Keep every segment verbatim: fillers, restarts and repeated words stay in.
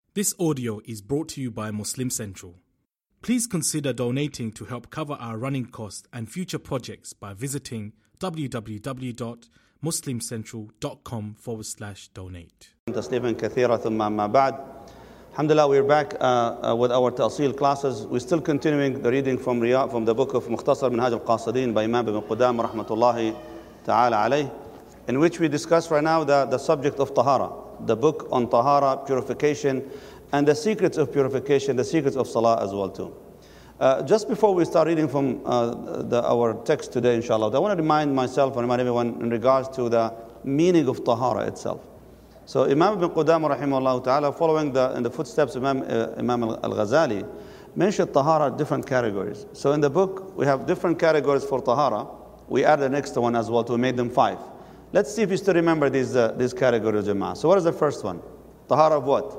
This audio is brought to you by Muslim Central. Please consider donating to help cover our running costs and future projects by visiting www.muslimcentral.com forward slash donate. تسليما كثيرا ثم أما بعد. Alhamdulillah, we're back uh, uh, with our Ta'sil classes. We're still continuing the reading from Riyadh, from the book of Mukhtasar Minhaj al-Qasidin by Imam Ibn Qudamah rahmatullahi ta'ala alayh, in which we discuss right now the, the subject of Tahara, the book on Tahara, purification, and the secrets of purification, the secrets of Salah as well too. Uh, just before we start reading from uh, the, our text today, inshallah, I want to remind myself and remind everyone in regards to the meaning of Tahara itself. So Imam Ibn Qudamah rahimahullah ta'ala, following the, in the footsteps of Imam, uh, Imam al-Ghazali, mentioned Tahara different categories. So in the book, we have different categories for Tahara. We added the next one as well, to made them five. Let's see if you still remember these, uh, these categories, Jama'ah. So what is the first one? Tahara of what?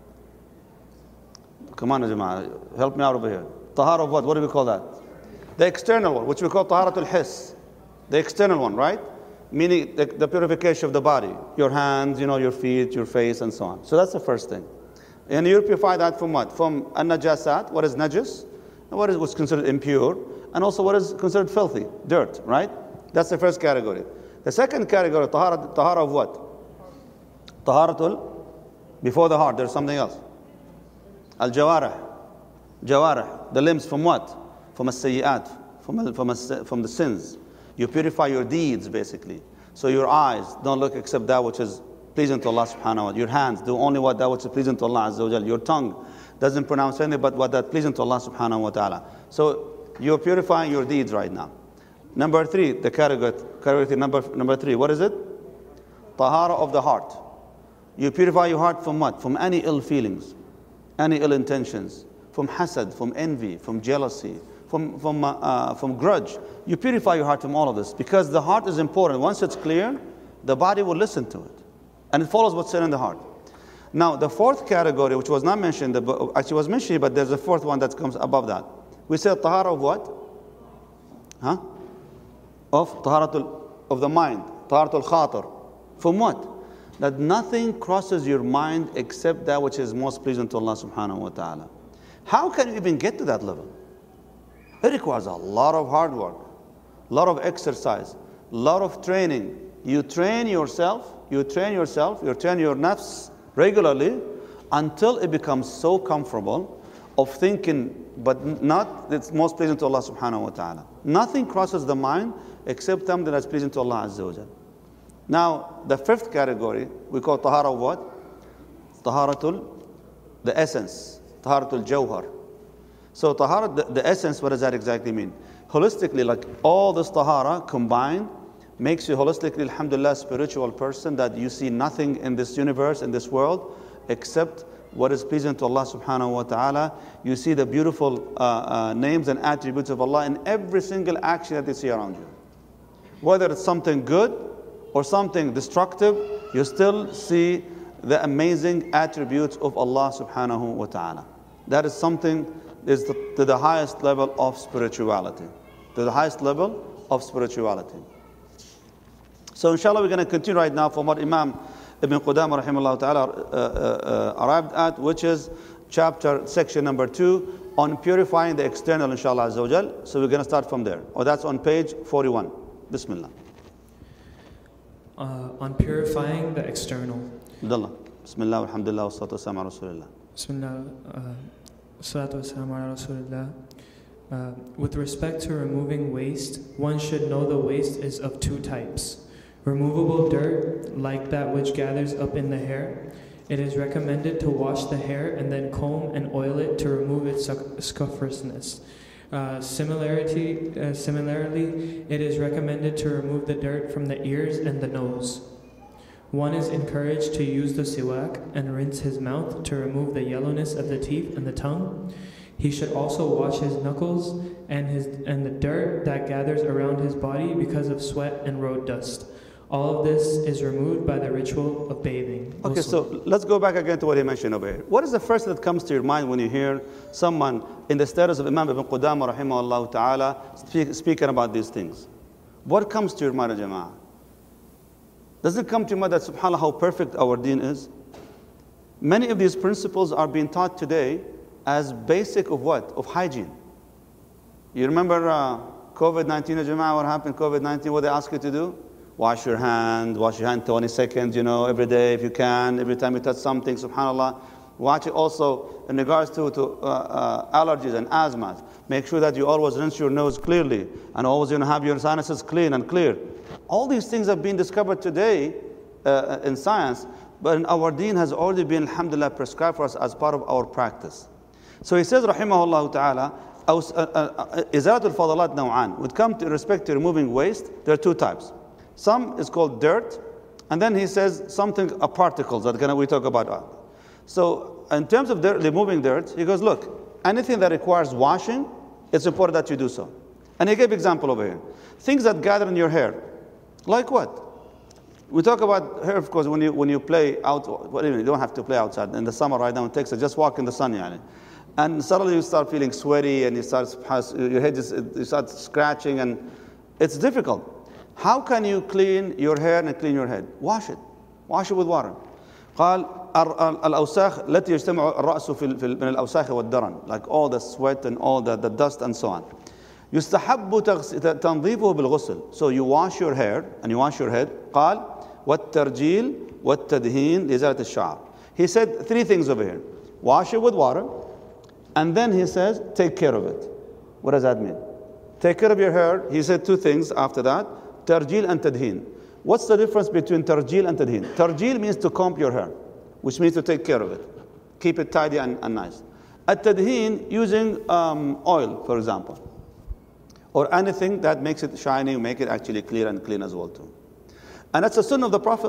Come on, Jama'ah, help me out over here. Tahara of what? What do we call that? The external one, which we call Taharatul Hiss. The external one, right? Meaning the, the purification of the body. Your hands, you know, your feet, your face, and so on. So that's the first thing. And you purify that from what? From an-najasat, what is najis, and what is what's considered impure, and also what is considered filthy, dirt, right? That's the first category. The second category, tahara, tahara of what? Taharatul, before the heart, there's something else. Al-jawarah, jawarah, the limbs from what? From as-sayyi'at, from, from, from the sins. You purify your deeds, basically. So your eyes don't look except that which is pleasing to Allah subhanahu wa ta'ala. Your hands do only what that which is pleasing to Allah azza wa jal. Your tongue doesn't pronounce anything but what that's pleasing to Allah subhanahu wa ta'ala. So you're purifying your deeds right now. Number three, the category, category number, number three, what is it? Tahara of the heart. You purify your heart from what? From any ill feelings, any ill intentions, from hasad, from envy, from jealousy, from, from, uh, uh, from grudge. You purify your heart from all of this, because the heart is important. Once it's clear, the body will listen to it. And it follows what's said in the heart. Now, the fourth category, which was not mentioned, the book, actually was mentioned, but there's a fourth one that comes above that. We said tahara of what? Huh? Of taharatul, of the mind, taharatul khatir. From what? That nothing crosses your mind except that which is most pleasing to Allah subhanahu wa ta'ala. How can you even get to that level? It requires a lot of hard work, a lot of exercise, a lot of training. You train yourself, you train yourself, you train your nafs regularly until it becomes so comfortable of thinking, but not it's most pleasing to Allah subhanahu wa ta'ala. Nothing crosses the mind except something that's pleasing to Allah azza wa jal. Now, the fifth category, we call tahara of what? Taharatul, the essence, taharatul jawhar. So tahara, the, the essence, what does that exactly mean? Holistically, like all this tahara combined makes you holistically, alhamdulillah, spiritual person, that you see nothing in this universe, in this world, except what is pleasing to Allah subhanahu wa ta'ala. You see the beautiful uh, uh, names and attributes of Allah in every single action that you see around you. Whether it's something good or something destructive, you still see the amazing attributes of Allah subhanahu wa ta'ala. That is something is the, to the highest level of spirituality. To the highest level of spirituality. So inshallah, we're going to continue right now from what Imam Ibn Qudamah rahimahullah ta'ala uh, uh, uh, arrived at, which is chapter, section number two, on purifying the external, inshallah azza wa jal. So we're going to start from there. Or that's on page forty-one. Bismillah. Uh, on purifying the external. Abdullah. Bismillah, alhamdulillah, wa salatu wa salam ala rasulillah. Bismillah, salatu wa salam ala rasulillah. Uh, with respect to removing waste, one should know the waste is of two types. Removable dirt, like that which gathers up in the hair. It is recommended to wash the hair and then comb and oil it to remove its scuffrousness. Uh, similarity, uh, similarly, it is recommended to remove the dirt from the ears and the nose. One is encouraged to use the siwak and rinse his mouth to remove the yellowness of the teeth and the tongue. He should also wash his knuckles and, his, and the dirt that gathers around his body because of sweat and road dust. All of this is removed by the ritual of bathing. Okay, also. so let's go back again to what he mentioned over here. What is the first that comes to your mind when you hear someone in the status of Imam Ibn Qudamah rahimahullah ta'ala speak, speaking about these things? What comes to your mind, Jama'ah? Does it come to your mind that subhanAllah how perfect our deen is? Many of these principles are being taught today as basic of what? Of hygiene. You remember uh, COVID nineteen, Jama'ah, what happened COVID nineteen, what they ask you to do? Wash your hand, wash your hand twenty seconds, you know, every day if you can, every time you touch something, subhanAllah. Watch it also in regards to, to uh, uh, allergies and asthma. Make sure that you always rinse your nose clearly and always you know, have your sinuses clean and clear. All these things have been discovered today uh, in science, but in our deen has already been, alhamdulillah, prescribed for us as part of our practice. So he says, rahimahullah ta'ala, إزالة الفضلات نوعان. When it comes to respect to removing waste, there are two types. Some is called dirt, and then he says something, uh, particles that we talk about. So in terms of dirt, removing dirt, he goes, look, anything that requires washing, it's important that you do so. And he gave example over here. Things that gather in your hair. Like what? We talk about hair, of course, when you when you play out, well, you don't have to play outside. In the summer right now in Texas, just walk in the sun, yani. And suddenly you start feeling sweaty and you start, your head just, you start scratching and it's difficult. How can you clean your hair and clean your head? Wash it. Wash it with water. قال الأوساخ التي يجتمع الرأس في من الأوساخ والدرن, like all the sweat and all the, the dust and so on. يستحب تنظيفه بالغسل. So you wash your hair and you wash your head. قال والترجيل والتدهين لإزالة الشعر. He said three things over here. Wash it with water, and then he says take care of it. What does that mean? Take care of your hair. He said two things after that. ترجيل and تدهين. What's the difference between tarjil and tadheen? Tarjil means to comb your hair, which means to take care of it. Keep it tidy and, and nice. At-tadheen, using um, oil, for example. Or anything that makes it shiny, make it actually clear and clean as well too. And that's the sunnah of the Prophet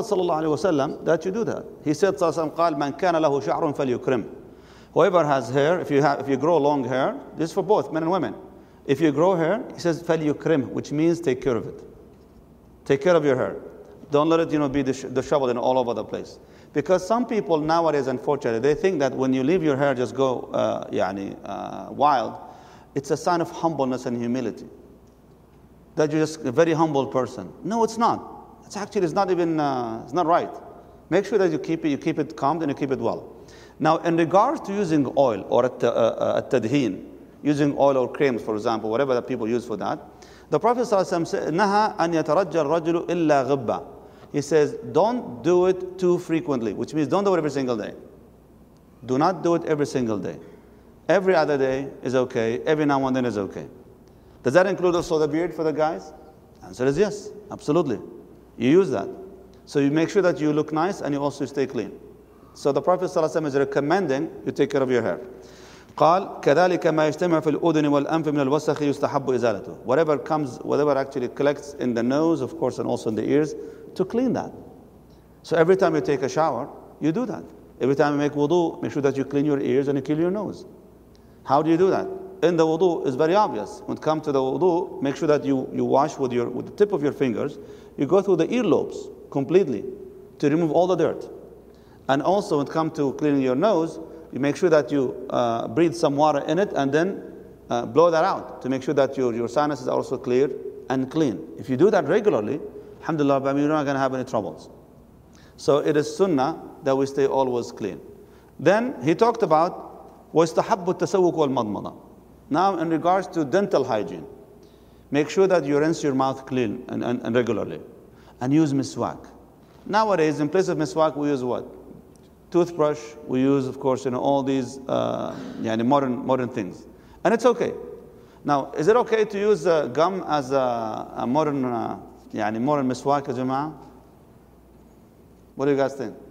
ﷺ that you do that. He said, قال من كان له شعر فليكرم. Whoever has hair, if you, have, if you grow long hair, this is for both men and women. If you grow hair, he says فليكرم, which means take care of it. Take care of your hair. Don't let it, you know, be disheveled and all over the place. Because some people nowadays, unfortunately, they think that when you leave your hair just go uh, yani, uh, wild, it's a sign of humbleness and humility. That you're just a very humble person. No, it's not. It's actually, it's not even, uh, it's not right. Make sure that you keep it, you keep it calm and you keep it well. Now, in regards to using oil or at-tadheen, using oil or creams, for example, whatever that people use for that, the Prophet ﷺ said, "Naha an yatarajja al-rajulu illa ghibba." He says, don't do it too frequently, which means don't do it every single day. Do not do it every single day. Every other day is okay. Every now and then is okay. Does that include also the beard for the guys? The answer is yes, absolutely. You use that. So you make sure that you look nice and you also stay clean. So the Prophet ﷺ is recommending you take care of your hair. قال كذلك ما يجتمع في الأذن والأنف من الوسخ يستحب إزالته. Whatever comes, whatever actually collects in the nose, of course, and also in the ears, to clean that. So every time you take a shower, you do that. Every time you make wudu, make sure that you clean your ears and you clean your nose. How do you do that? In the wudu, it's very obvious. When it comes to the wudu, make sure that you, you wash with, your, with the tip of your fingers. You go through the earlobes completely to remove all the dirt. And also when it comes to cleaning your nose, you make sure that you uh, breathe some water in it and then uh, blow that out to make sure that your, your sinuses are also clear and clean. If you do that regularly, alhamdulillah, you're not going to have any troubles. So it is sunnah that we stay always clean. Then he talked about وَيُسْتَحَبُّ التَّسَوُّكُ وَالْمَضْمَضَةِ. Now in regards to dental hygiene, make sure that you rinse your mouth clean and, and, and regularly. And use miswak. Nowadays, in place of miswak, we use what? Toothbrush. We use, of course, you know, all these uh, yani modern modern things. And it's okay. Now, is it okay to use uh, gum as a, a modern uh, yani modern miswak, ya Jama'ah? What do you guys think?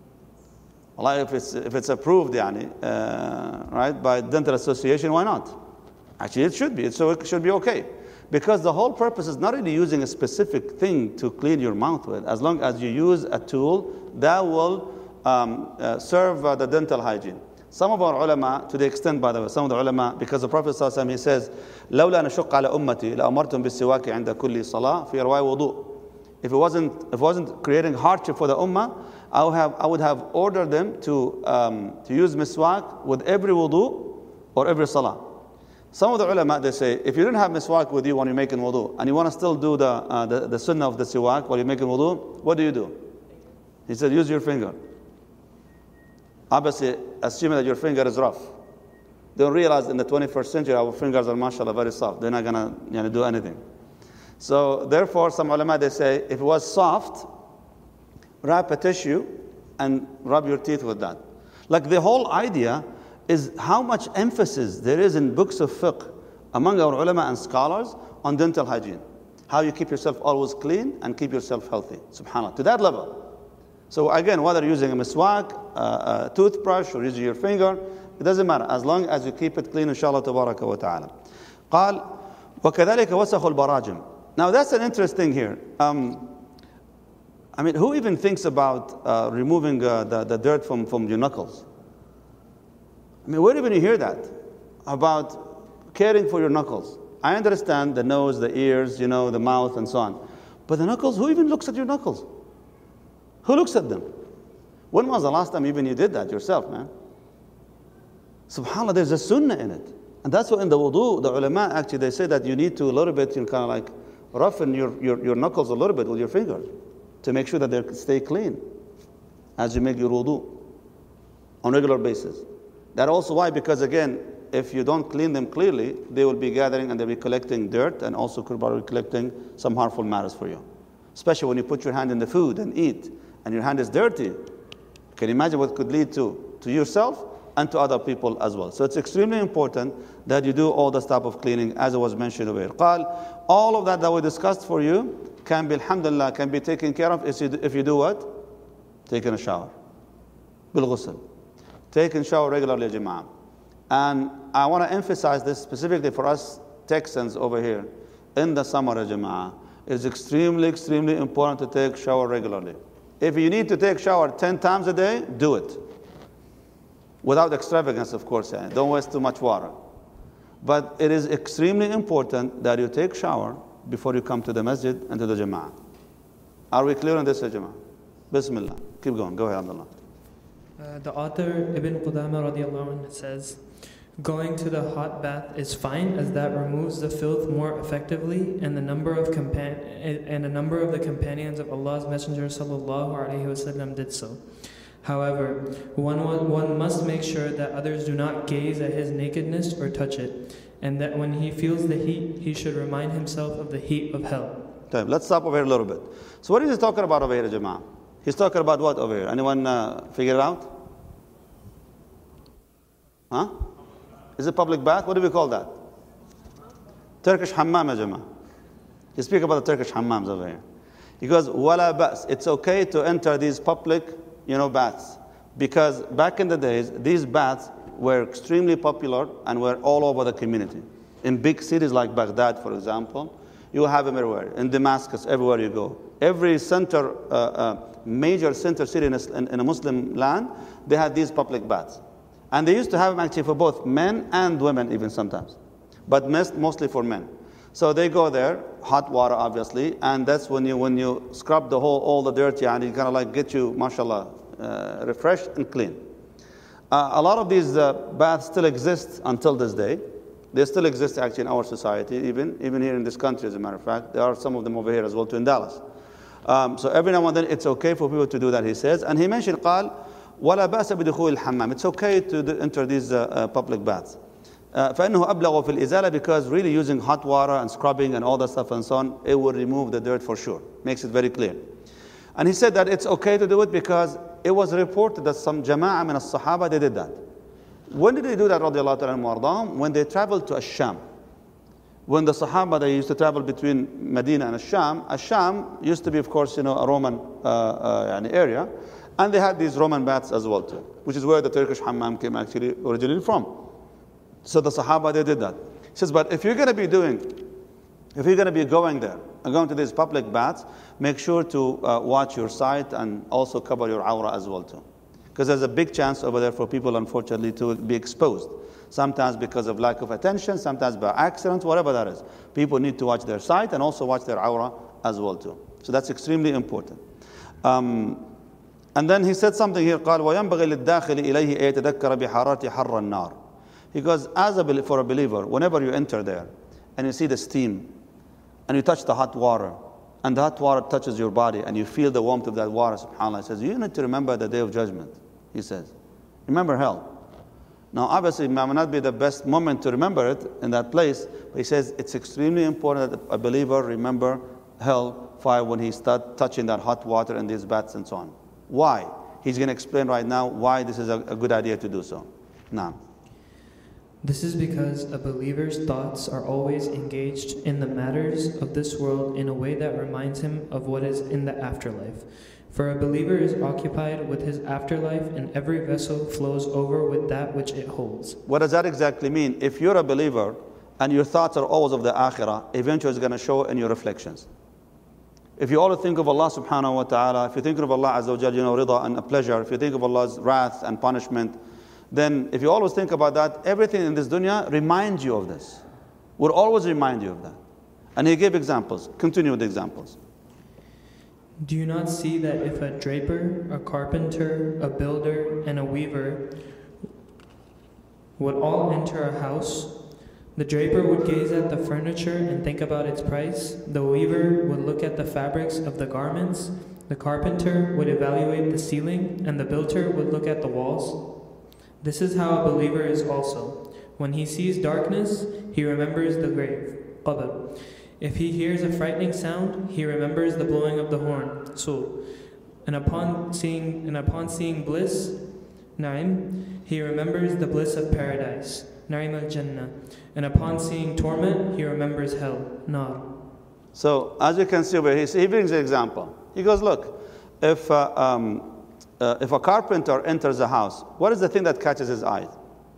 Well, if it's, if it's approved, yani, uh, right, by dental association, why not? Actually, it should be. It's, so it should be okay. Because the whole purpose is not really using a specific thing to clean your mouth with, as long as you use a tool that will um, uh, serve uh, the dental hygiene. Some of our ulama, to the extent, by the way, some of the ulama, because the Prophet ﷺ, he says, لَوْلَا نَشُقَّ عَلَى أُمَّتِي لَأَمَرْتُمْ بِالسِّوَاكِ عِنْدَ كُلِّ صَلَاةٍ فِي رَوَايِ وُضُوءٍ. If it wasn't, if it wasn't creating hardship for the ummah, I would have, I would have ordered them to, um, to use miswak with every wudu or every salah. Some of the ulama, they say, if you didn't have miswak with you when you're making wudu, and you want to still do the, uh, the, the sunnah of the siwak while you're making wudu, what do you do? He said, use your finger. Obviously, assuming that your finger is rough. Don't realize in the twenty-first century, our fingers are, mashallah, very soft. They're not going to you know, do anything. So, therefore, some ulama, they say, if it was soft, wrap a tissue and rub your teeth with that. Like the whole idea is how much emphasis there is in books of fiqh among our ulama and scholars on dental hygiene. How you keep yourself always clean and keep yourself healthy. Subhanallah. To that level. So again, whether you're using a miswak, a, a toothbrush, or using your finger, it doesn't matter. As long as you keep it clean, inshallah, tabaraka wa ta'ala. قال وكذلك وسخ البراجم. Now that's an interesting here. Um, I mean, who even thinks about uh, removing uh, the, the dirt from, from your knuckles? I mean, where even you hear that? About caring for your knuckles. I understand the nose, the ears, you know, the mouth, and so on. But the knuckles, who even looks at your knuckles? Who looks at them? When was the last time even you did that yourself, man? SubhanAllah, there's a sunnah in it. And that's why in the wudu, the ulama actually, they say that you need to a little bit, you know, kind of like roughen your, your, your knuckles a little bit with your fingers to make sure that they stay clean as you make your wudu on a regular basis. That also why, because again, if you don't clean them clearly, they will be gathering and they'll be collecting dirt and also could probably collecting some harmful matters for you. Especially when you put your hand in the food and eat and your hand is dirty. Can you imagine what could lead to, to yourself and to other people as well? So it's extremely important that you do all this type of cleaning as it was mentioned over here. قال, all of that that we discussed for you can be, alhamdulillah, can be taken care of if you do, if you do what? Taking a shower. بالغسل. Taking shower regularly, Jama'ah. And I want to emphasize this specifically for us Texans over here. In the summer, Jama'ah, it's extremely, extremely important to take shower regularly. If you need to take shower ten times a day, do it. Without extravagance, of course. Eh? Don't waste too much water. But it is extremely important that you take shower before you come to the masjid and to the Jama'ah. Are we clear on this, Jama'ah? Bismillah. Keep going. Go ahead, Abdullah. Uh, the author Ibn Qudama radiallahu anh says, going to the hot bath is fine as that removes the filth more effectively, and the number of compan- and a number of the companions of Allah's Messenger sallallahu alaihi wasallam did so. However, one, one must make sure that others do not gaze at his nakedness or touch it, and that when he feels the heat, he should remind himself of the heat of hell. Okay, let's stop over here a little bit. So what is he talking about over here, Jama'ah? He's talking about what over here? Anyone uh, figure it out? Huh? Is it public bath? What do we call that? Turkish hammam, ya Jama'ah. You speak about the Turkish hammams over here. He goes, wala ba's. It's okay to enter these public, you know, baths. Because back in the days, these baths were extremely popular and were all over the community. In big cities like Baghdad, for example, you have them everywhere. In Damascus, everywhere you go. Every center, uh, uh, major center city in a, in, in a Muslim land, they had these public baths. And they used to have them actually for both men and women even sometimes. But most, mostly for men. So they go there, hot water obviously, and that's when you when you scrub the whole, all the dirt, yeah, and you kind of like get you, mashallah, uh, refreshed and clean. Uh, a lot of these uh, baths still exist until this day. They still exist actually in our society, even, even here in this country, as a matter of fact. There are some of them over here as well too in Dallas. Um, so every now and then it's okay for people to do that, he says. And he mentioned, قال, ولا بأس بدخول الحمام. It's okay to enter these uh, uh, public baths. Uh, فإنه أبلغ في الإزالة, because really using hot water and scrubbing and all that stuff and so on, it will remove the dirt for sure. Makes it very clear. And he said that it's okay to do it because it was reported that some jama'ah min as-sahaba, they did that. When did they do that, radiallahu ta'ala anhum? When they traveled to Ash-Sham. When the Sahaba, they used to travel between Medina and Ash-Sham. Ash-Sham used to be, of course, you know, a Roman uh, uh, area. And they had these Roman baths as well too, which is where the Turkish hammam came actually originally from. So the Sahaba, they did that. He says, but if you're going to be doing, if you're going to be going there and going to these public baths, make sure to uh, watch your sight and also cover your awrah as well too. Because there's a big chance over there for people, unfortunately, to be exposed. Sometimes because of lack of attention, sometimes by accident, whatever that is. People need to watch their sight and also watch their awrah as well too. So that's extremely important. Um, and then he said something here, قال وينبغي للداخل إليه يتذكر بحرارة حر النار. He goes, as a, for a believer, whenever you enter there and you see the steam and you touch the hot water and the hot water touches your body and you feel the warmth of that water, subhanAllah, he says, you need to remember the day of judgment, he says. Remember hell. Now, obviously, it might not be the best moment to remember it in that place, but he says it's extremely important that a believer remember hell fire when he start touching that hot water and these baths and so on. Why? He's going to explain right now why this is a, a good idea to do so. Now. This is because a believer's thoughts are always engaged in the matters of this world in a way that reminds him of what is in the afterlife. For a believer is occupied with his afterlife, and every vessel flows over with that which it holds. What does that exactly mean? If you're a believer and your thoughts are always of the akhirah, eventually it's going to show in your reflections. If you always think of Allah subhanahu wa ta'ala, if you think of Allah azza wa jal, you know, rida and a pleasure, if you think of Allah's wrath and punishment, then if you always think about that, everything in this dunya reminds you of this. Will always remind you of that. And he gave examples. Continue with the examples. Do you not see that if a draper, a carpenter, a builder, and a weaver would all enter a house, the draper would gaze at the furniture and think about its price, the weaver would look at the fabrics of the garments, the carpenter would evaluate the ceiling, and the builder would look at the walls? This is how a believer is also. When he sees darkness, he remembers the grave, qabr. If he hears a frightening sound, he remembers the blowing of the horn, so. And upon seeing and upon seeing bliss, na'im, he remembers the bliss of paradise, na'im al-jannah. And upon seeing torment, he remembers hell, nar. So, as you can see over here, he brings an example. He goes, look, if uh, um, uh, if a carpenter enters a house, what is the thing that catches his eye?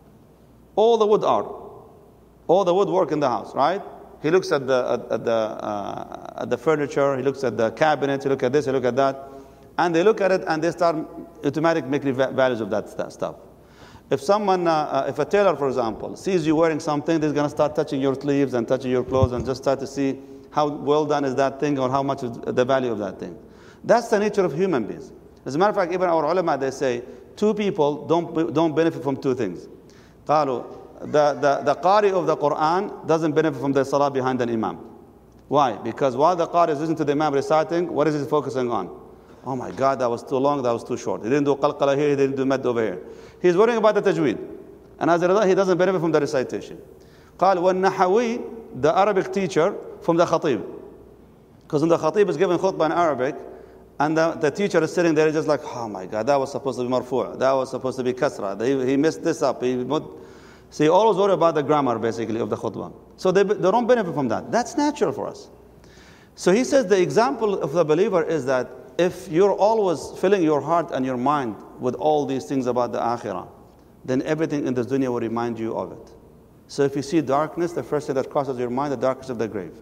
All the wood art, all the woodwork in the house, right? He looks at the at, at the uh, at the furniture. He looks at the cabinet. He looks at this. He looks at that, and they look at it and they start automatically making values of that stuff. If someone, uh, uh, if a tailor, for example, sees you wearing something, they're going to start touching your sleeves and touching your clothes and just start to see how well done is that thing or how much is the value of that thing. That's the nature of human beings. As a matter of fact, even our ulama, they say two people don't don't benefit from two things. قالوا The, the, the Qari of the Quran doesn't benefit from the salah behind an imam. Why? Because while the Qari is listening to the imam reciting, what is he focusing on? Oh my God, that was too long, that was too short. He didn't do qalqala here, he didn't do mad over here. He's worrying about the tajweed. And as a result, he doesn't benefit from the recitation. قال والنحوي, the Arabic teacher from the khatib. Because when the khatib is giving khutbah in Arabic, and the, the teacher is sitting there just like, oh my God, that was supposed to be marfu', that was supposed to be kasra, he, he messed this up, he So you always worry about the grammar, basically, of the khutbah. So they, they don't benefit from that. That's natural for us. So he says the example of the believer is that if you're always filling your heart and your mind with all these things about the akhirah, then everything in this dunya will remind you of it. So if you see darkness, the first thing that crosses your mind, the darkness of the grave.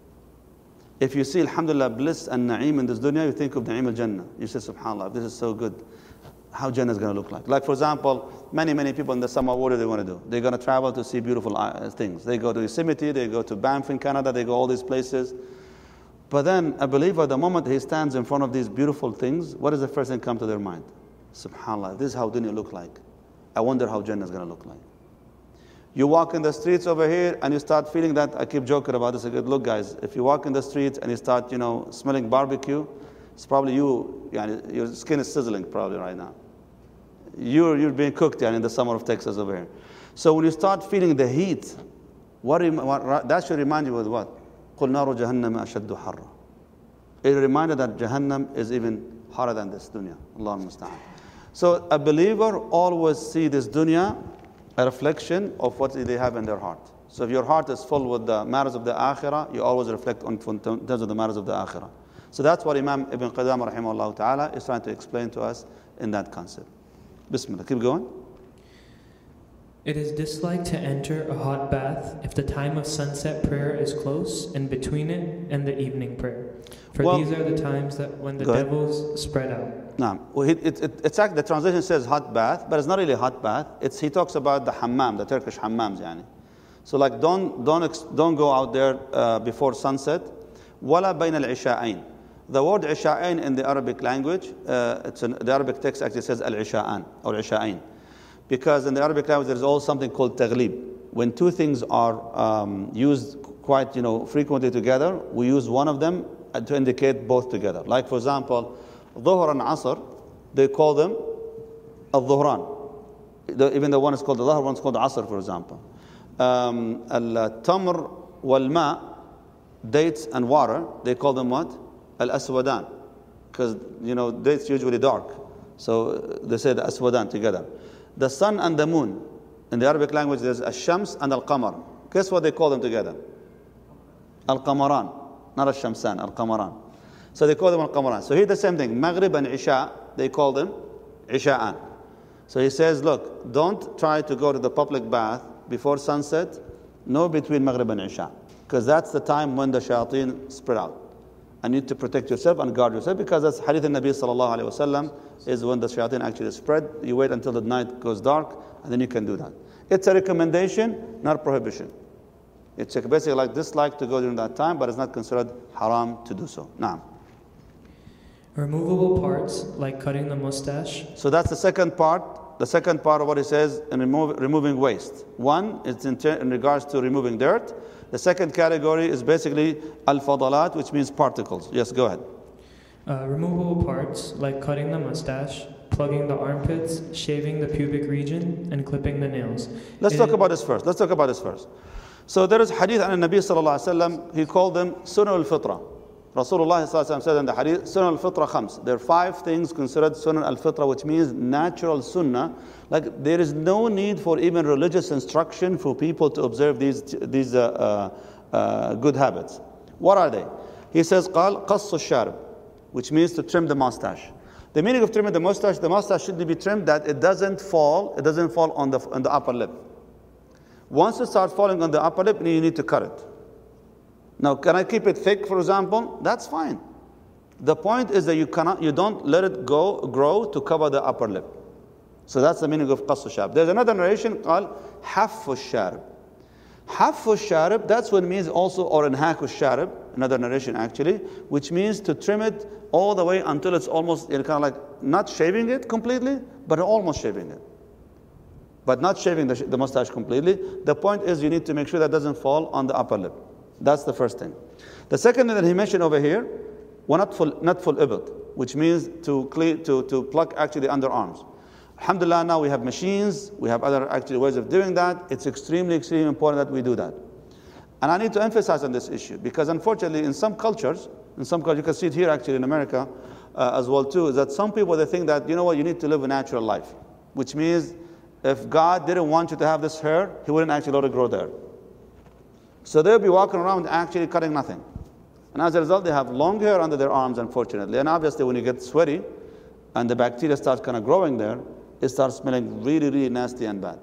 If you see, alhamdulillah, bliss and na'im in this dunya, you think of na'im al-jannah. You say, subhanAllah, this is so good. How Jannah is going to look like. Like, for example, many, many people in the summer, what do they want to do? They're going to travel to see beautiful things. They go to Yosemite, they go to Banff in Canada, they go all these places. But then a believer, the moment he stands in front of these beautiful things, what is the first thing come to their mind? SubhanAllah, this is how dunya look like. I wonder how Jannah is going to look like. You walk in the streets over here and you start feeling that, I keep joking about this, I go, look guys, if you walk in the streets and you start, you know, smelling barbecue, it's probably you, yani, your skin is sizzling probably right now. You're, you're being cooked yani, in the summer of Texas over here. So when you start feeling the heat, what, what that should remind you of what? قُلْ نَارُ جَهَنَّمَ أَشَدُّ حَرًّا. It reminded that Jahannam is even hotter than this dunya. Allahumma musta'an. So a believer always see this dunya a reflection of what they have in their heart. So if your heart is full with the matters of the akhirah, you always reflect on in terms of the matters of the akhirah. So that's what Imam Ibn Qudamah rahimahullah ta'ala is trying to explain to us in that concept. Bismillah, keep going. It is disliked to enter a hot bath if the time of sunset prayer is close and between it and the evening prayer. For well, these are the times that when the devils spread out. No, well, it, it, it, it's actually, the translation says hot bath, but it's not really a hot bath. It's, he talks about the hammam, the Turkish hammams. Yani. So like don't, don't, don't go out there uh, before sunset. وَلَا بَيْنَ الْعِشَاءَيْنِ. The word isha'ain in the Arabic language, uh, it's an, the Arabic text actually says al-isha'an or isha'ain. Because in the Arabic language there is also something called taghlib. When two things are um, used quite you know, frequently together, we use one of them to indicate both together. Like for example, dhuhr and asr, they call them al-dhuhran. The, even the one is called the Dhuhr, one is called Asr, for example. Um, Al-Tamr wal-Ma, dates and water, they call them what? Al-Aswadan. Because, you know, dates usually dark. So they say the Aswadan together. The sun and the moon. In the Arabic language, there's Al-Shams and Al-Qamar. Guess what they call them together? Al-Qamaran. Not Al-Shamsan, Al-Qamaran. So they call them Al-Qamaran. So here the same thing. Maghrib and Isha, they call them Isha'an. So he says, look, don't try to go to the public bath before sunset, nor between Maghrib and Isha. Because that's the time when the shayateen spread out. And you need to protect yourself and guard yourself, because that's Hadith al-Nabi sallallahu alayhi wa sallam, is when the shayateen actually spread. You wait until the night goes dark, and then you can do that. It's a recommendation, not prohibition. It's basically like dislike to go during that time, but it's not considered haram to do so. Naam. Removable parts, like cutting the mustache. So that's the second part. The second part of what he says in remove, removing waste. One is in, ter- in regards to removing dirt. The second category is basically al-fadalat, which means particles. Yes, go ahead. Uh, removable parts, like cutting the mustache, plugging the armpits, shaving the pubic region, and clipping the nails. Let's It talk is- about this first. Let's talk about this first. So there is hadith an Nabi sallallahu alaihi wasallam. He called them sunnah al-fitra. Rasulullah sallallahu alaihi wasallam said in the hadith, sunnah al-fitra khams. There are five things considered sunnah al-fitra, which means natural sunnah. Like there is no need for even religious instruction for people to observe these these uh, uh, uh, good habits. What are they? He says, قال قص الشارب, which means to trim the mustache. The meaning of trimming the mustache, the mustache should be trimmed that it doesn't fall, it doesn't fall on the on the upper lip. Once it starts falling on the upper lip, you need to cut it. Now, can I keep it thick, for example? That's fine. The point is that you cannot, you don't let it go grow to cover the upper lip. So that's the meaning of qas al-sharb. There's another narration called haff al-sharb. Haff al-sharb, that's what it means also, or inhak al-sharb, another narration actually, which means to trim it all the way until it's almost, you know, kind of like not shaving it completely, but almost shaving it. But not shaving the, the mustache completely. The point is you need to make sure that doesn't fall on the upper lip. That's the first thing. The second thing that he mentioned over here, natful ibd, which means to clean, to, to pluck actually the underarms. Alhamdulillah, now we have machines, we have other actually ways of doing that. It's extremely, extremely important that we do that. And I need to emphasize on this issue, because unfortunately in some cultures, in some cultures, you can see it here actually in America uh, as well too, is that some people, they think that, you know what, you need to live a natural life, which means if God didn't want you to have this hair, He wouldn't actually let it grow there. So they'll be walking around actually cutting nothing. And as a result, they have long hair under their arms, unfortunately. And obviously, when you get sweaty and the bacteria starts kind of growing there, it starts smelling really, really nasty and bad.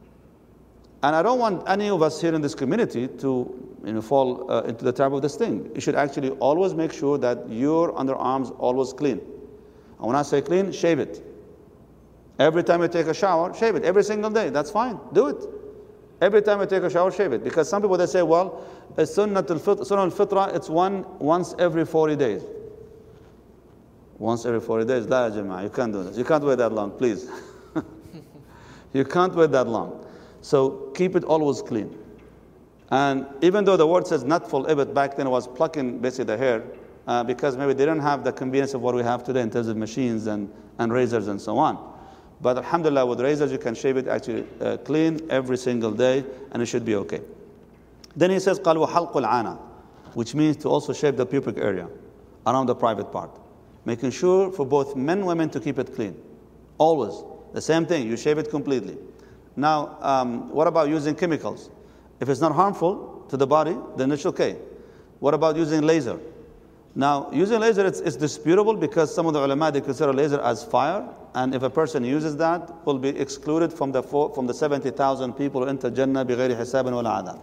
And I don't want any of us here in this community to you know, fall uh, into the trap of this thing. You should actually always make sure that your underarms always clean. And when I say clean, shave it. Every time you take a shower, shave it. Every single day, that's fine. Do it. Every time you take a shower, shave it. Because some people, they say, well, Sunnah al-Fitra, it's one once every forty days. Once every forty days, la ya jama'ah, you can't do this. You can't wait that long, please. You can't wait that long. So keep it always clean. And even though the word says natful ibd, back then it was plucking basically the hair, uh, because maybe they didn't have the convenience of what we have today in terms of machines and, and razors and so on. But alhamdulillah, with razors, you can shave it actually uh, clean every single day, and it should be okay. Then he says, قَالْ وَحَلْقُ الْعَانَةِ, which means to also shave the pubic area around the private part. Making sure for both men and women to keep it clean. Always. The same thing, you shave it completely. Now, um, what about using chemicals? If it's not harmful to the body, then it's okay. What about using laser? Now, using laser, it's, it's disputable, because some of the ulama, they consider laser as fire, and if a person uses that, will be excluded from the four, from the seventy thousand people who enter Jannah بغير حساب ولا عذاب.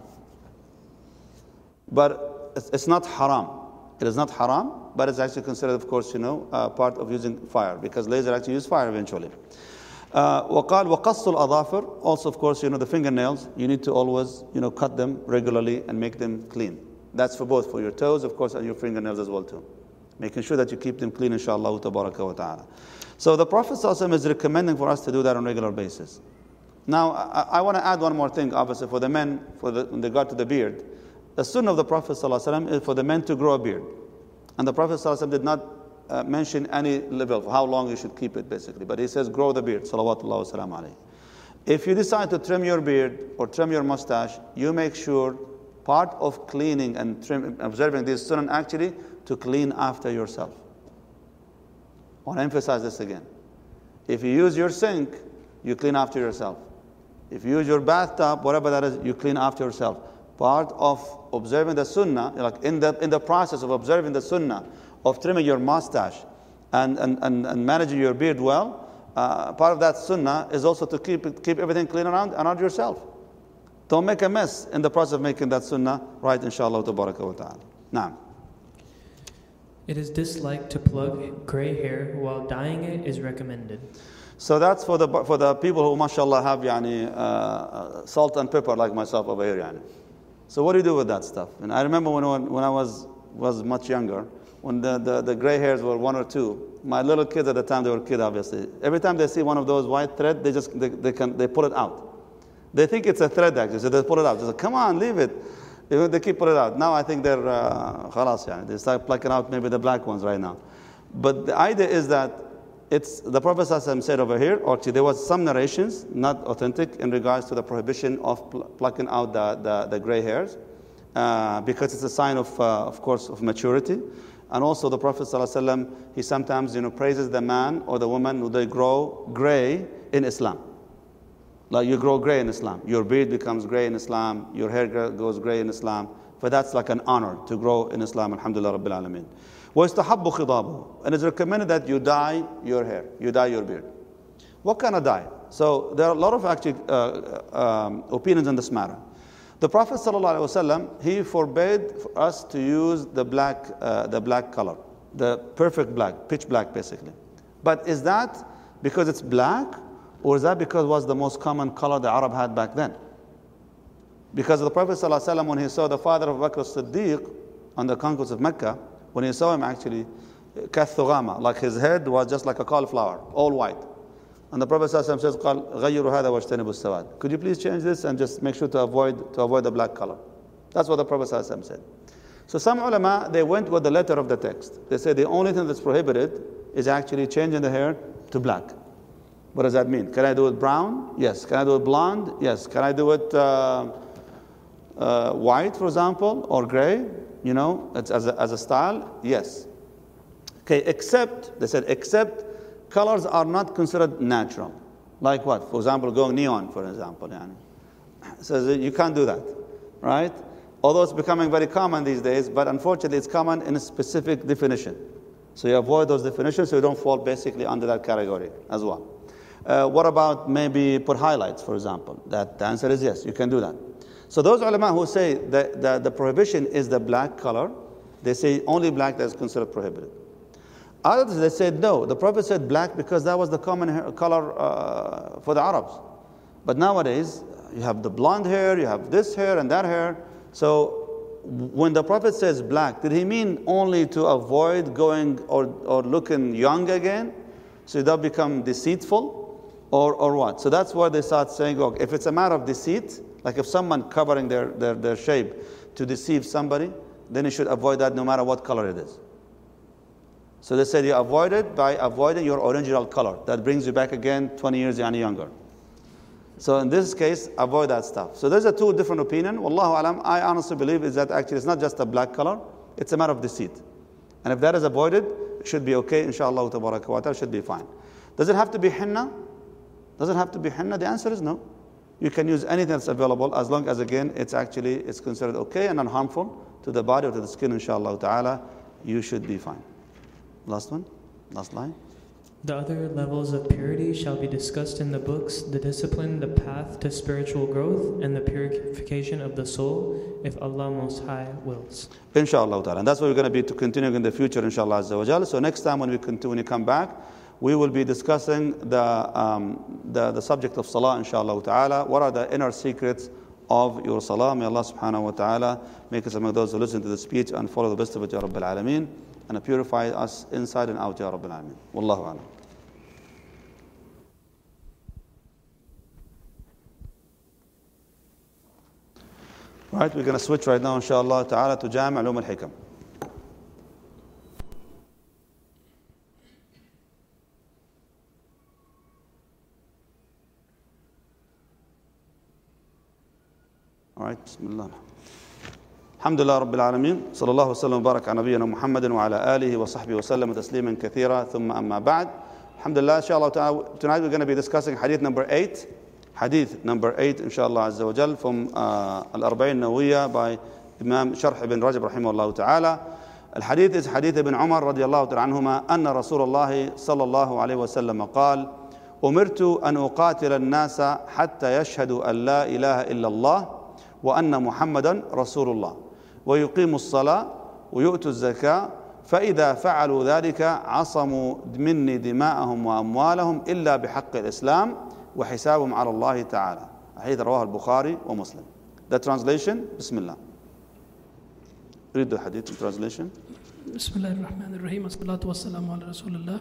But it's, it's not haram. It is not haram, but it's actually considered, of course, you know, uh, part of using fire, because laser actually use fire eventually. Uh, وقال وقص الأظافر, also, of course, you know, the fingernails, you need to always, you know, cut them regularly and make them clean. That's for both, for your toes, of course, and your fingernails as well too. Making sure that you keep them clean, inshallah, tabaraka wa ta'ala. So the Prophet ﷺ is recommending for us to do that on a regular basis. Now, I, I want to add one more thing, obviously, for the men, for the, in regard to the beard. The sunnah of the Prophet ﷺ is for the men to grow a beard. And the Prophet ﷺ did not uh, mention any level of how long you should keep it, basically. But he says, grow the beard, salawatullah wa salam alayhi. If you decide to trim your beard or trim your mustache, you make sure part of cleaning and trim, observing this sunnah actually to clean after yourself. I want to emphasize this again. If you use your sink, you clean after yourself. If you use your bathtub, whatever that is, you clean after yourself. Part of observing the sunnah, like in the in the process of observing the sunnah of trimming your mustache and, and, and, and managing your beard well, uh, part of that sunnah is also to keep it, keep everything clean around, around yourself. Don't make a mess in the process of making that sunnah right, inshallah tabaraka wa ta'ala. Naam. It is disliked to plug gray hair, while dyeing it is recommended. So that's for the for the people who, mashallah, have yani, uh, salt and pepper like myself over here. Yani. So what do you do with that stuff? And I remember when when I was was much younger, when the, the, the gray hairs were one or two, my little kids at the time, they were kids obviously, every time they see one of those white thread, they just they, they can they pull it out. They think it's a thread actually, so they pull it out. They say, come on, leave it. They keep pulling it out. Now I think they're uh, khalas, yani. They start plucking out maybe the black ones right now. But the idea is that it's the Prophet ﷺ said over here, or actually there was some narrations, not authentic, in regards to the prohibition of pl- plucking out the, the, the gray hairs, uh, because it's a sign of, uh, of course, of maturity. And also the Prophet ﷺ, he sometimes, you know, praises the man or the woman who they grow gray in Islam. Like you grow gray in Islam. Your beard becomes gray in Islam. Your hair goes gray in Islam. But that's like an honor to grow in Islam. Alhamdulillah Rabbil Alameen. وَيُسْتَحَبُّ خِضَابُهُ. And it's recommended that you dye your hair. You dye your beard. What kind of dye? So there are a lot of actually uh, um, opinions on this matter. The Prophet ﷺ, he forbade for us to use the black, uh, the black color. The perfect black, pitch black basically. But is that because it's black? Or is that because it was the most common color the Arab had back then? Because the Prophet ﷺ, when he saw the father of Bakr as-Siddiq on the conquest of Mecca, when he saw him actually, kathugama, like his head was just like a cauliflower, all white. And the Prophet ﷺ says, قال غيروا هذا واجتنبوا السواد. Could you please change this and just make sure to avoid to avoid the black color? That's what the Prophet ﷺ said. So some ulama, they went with the letter of the text. They say the only thing that's prohibited is actually changing the hair to black. What does that mean? Can I do it brown? Yes. Can I do it blonde? Yes. Can I do it uh, uh, white, for example, or gray? You know, it's as a, as a style? Yes. Okay, except, they said, except colors are not considered natural. Like what? For example, going neon, for example. Yani. So you can't do that, right? Although it's becoming very common these days, but unfortunately it's common in a specific definition. So you avoid those definitions so you don't fall basically under that category as well. Uh, what about maybe put highlights, for example? That the answer is yes, you can do that. So those ulama who say that the, the prohibition is the black color, they say only black that is considered prohibited. Others, they said no, the Prophet said black because that was the common hair, color uh, for the Arabs. But nowadays, you have the blonde hair, you have this hair and that hair. So when the Prophet says black, did he mean only to avoid going or, or looking young again? So you don't become deceitful? Or, or what? So that's why they start saying, okay, if it's a matter of deceit, like if someone covering their, their, their shape to deceive somebody, then you should avoid that no matter what color it is. So they said you avoid it by avoiding your original color. That brings you back again twenty years and younger. So in this case, avoid that stuff. So there's a two different opinion. Wallahu alam, I honestly believe is that actually it's not just a black color, it's a matter of deceit. And if that is avoided, it should be okay, inshallah, tabaraka wa ta'ala, should be fine. Does it have to be henna? Does it have to be henna? The answer is no. You can use anything that's available as long as, again, it's actually it's considered okay and non-harmful to the body or to the skin, inshallah ta'ala. You should be fine. Last one? Last line? The other levels of purity shall be discussed in the books, the discipline, the path to spiritual growth, and the purification of the soul, if Allah Most High wills. Inshallah ta'ala. And that's what we're going to be to continuing in the future, inshallah azza wa jal. So next time when we continue, when you come back, we will be discussing the, um, the, the subject of salah, inshallah ta'ala. What are the inner secrets of your salah? May Allah subhanahu wa ta'ala make us among those who listen to the speech and follow the best of it, Ya Rabbil Alameen, and purify us inside and out, Ya Rabbil Alameen. Wallahu alam. Right, we're going to switch right now, inshallah ta'ala, to Jami' Ulum al-Hikam. All right, Bismillah. Alhamdulillah Rabbil Alameen. Sallallahu wasallam wa barak ala nabiyyina Muhammadin wa ala alihi wa sahbihi wa sallam tasliman kathira. Thumma amma ba'd. Alhamdulillah, inshallah, tonight we're going to be discussing hadith number eight. Hadith number eight, inshallah, azza wa jal, from uh, Al-Arba'in Nawawiyya by Imam Sharh ibn Rajab, rahimahullah ta'ala. Al-hadith is hadith ibn Umar, radiyallahu ta'ala anhuma, anna Rasulullah sallallahu alayhi wa sallam qal, umirtu an uqatila an-nasa hatta yashhadu an la ilaha illa Allah wa anna Muhammadan Rasulullah wa yuqimu as-salah wa yu'tu az-zakah فإذا فعلوا ذلك عصموا مني دماءهم وأموالهم إلا بحق الإسلام وحسابهم على الله تعالى. حديث رواه البخاري ومسلم. The translation, Bismillah. Read the hadith in translation. Bismillahirrahmanirrahim. As-salatu was-salamu ala Rasulullah.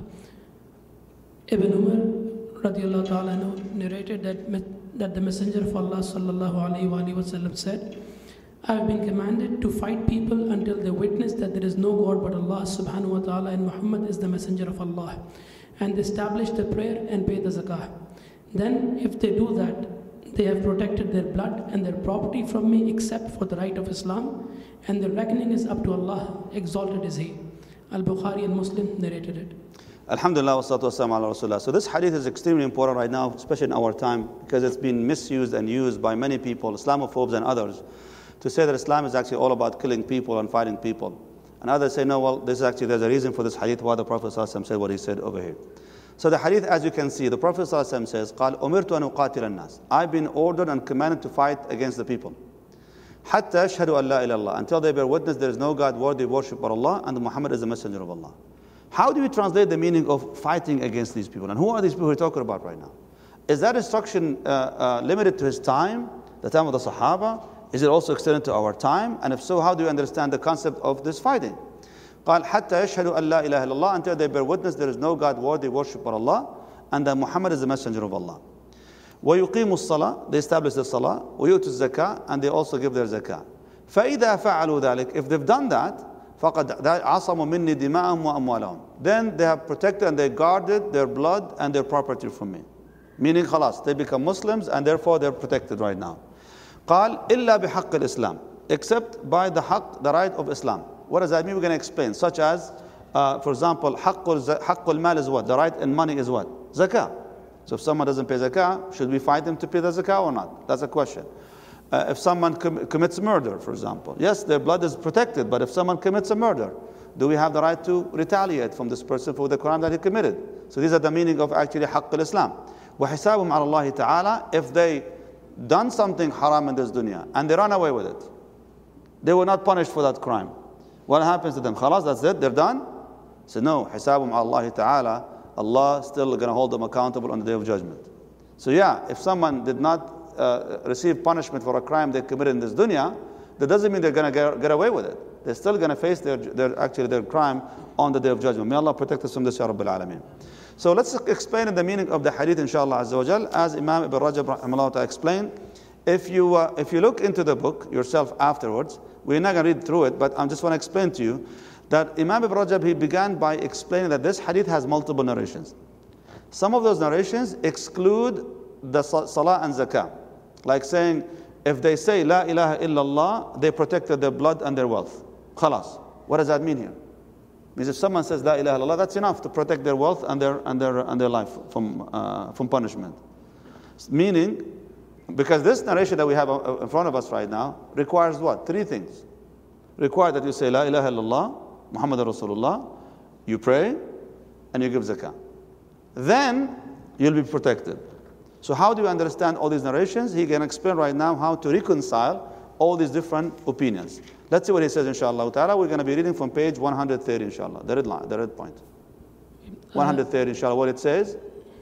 Ibn Umar radiallahu ta'ala narrated that, that the Messenger of Allah sallallahu alayhi wa alayhi wa sallam said, I have been commanded to fight people until they witness that there is no God but Allah subhanahu wa ta'ala and Muhammad is the messenger of Allah, and they establish the prayer and pay the zakah. Then if they do that, they have protected their blood and their property from me except for the right of Islam, and their reckoning is up to Allah, exalted is He. Al-Bukhari and Muslim narrated it. Alhamdulillah wa salatu wassalamu ala Rasulullah. So this hadith is extremely important right now, especially in our time, because it's been misused and used by many people, Islamophobes and others, to say that Islam is actually all about killing people and fighting people. And others say, no, well, this is actually, there's a reason for this hadith why the Prophet ﷺ said what he said over here. So the hadith, as you can see, the Prophet ﷺ says, قال أمرت أن أقاتل الناس. I've been ordered and commanded to fight against the people. حتى يشهدوا أن لا إله إلا الله. Until they bear witness there is no God worthy of worship but Allah, and Muhammad is the messenger of Allah. How do we translate the meaning of fighting against these people? And who are these people we're talking about right now? Is that instruction uh, uh, limited to his time, the time of the Sahaba? Is it also extended to our time? And if so, how do you understand the concept of this fighting? قال حتى يشهدوا أن لا إله إلا الله. Until they bear witness there is no God worthy of worship but Allah, and that Muhammad is the messenger of Allah. ويقيموا الصلاة. They establish the salah. ويؤتوا الزكاة. And they also give their zakah. فإذا فعلوا ذلك. If they've done that, فقد عصموا مني دماءهم وأموالهم. Then they have protected and they guarded their blood and their property from me. Meaning خلاص, they become Muslims and therefore they're protected right now. قال إلا بحق الإسلام. Except by the haqq, the right of Islam. What does that mean? We're going to explain. Such as, uh, for example, حق المال is what? The right in money is what? Zakah. So if someone doesn't pay zakah, should we fight him to pay the zakah or not? That's a question. Uh, if someone com- commits murder, for example, yes, their blood is protected, but if someone commits a murder, do we have the right to retaliate from this person for the crime that he committed? So these are the meaning of actually حق الإسلام. وحسابهم على الله تعالى. If they done something haram in this dunya and they run away with it, they were not punished for that crime. What happens to them? Khalas, that's it, they're done? So no, حسابهم على الله تعالى. Allah still going to hold them accountable on the day of judgment. So yeah, if someone did not uh, receive punishment for a crime they committed in this dunya, that doesn't mean they're going to get, get away with it. They're still going to face their, their actually their crime on the day of judgment. May Allah protect us from this, Ya Rabbil Alameen. So let's explain the meaning of the hadith, inshallah azza wa jal, as Imam Ibn Rajab rahimahullah ta'ala explained. If you uh, if you look into the book yourself afterwards, we're not going to read through it, but I just want to explain to you that Imam Ibn Rajab, he began by explaining that this hadith has multiple narrations. Some of those narrations exclude the salah and zakah, like saying if they say la ilaha illallah, they protected their blood and their wealth. Khalas. What does that mean here? Means if someone says la ilaha illallah, that's enough to protect their wealth and their and their and their life from uh, from punishment. Meaning, because this narration that we have in front of us right now requires what? Three things. Require that you say la ilaha illallah, Muhammad Rasulullah, you pray, and you give zakah. Then you'll be protected. So how do you understand all these narrations? He can explain right now how to reconcile all these different opinions. Let's see what he says, inshallah ta'ala. We're going to be reading from page one hundred thirty, inshallah, the red line, the red point. one hundred thirty, inshallah, what it says.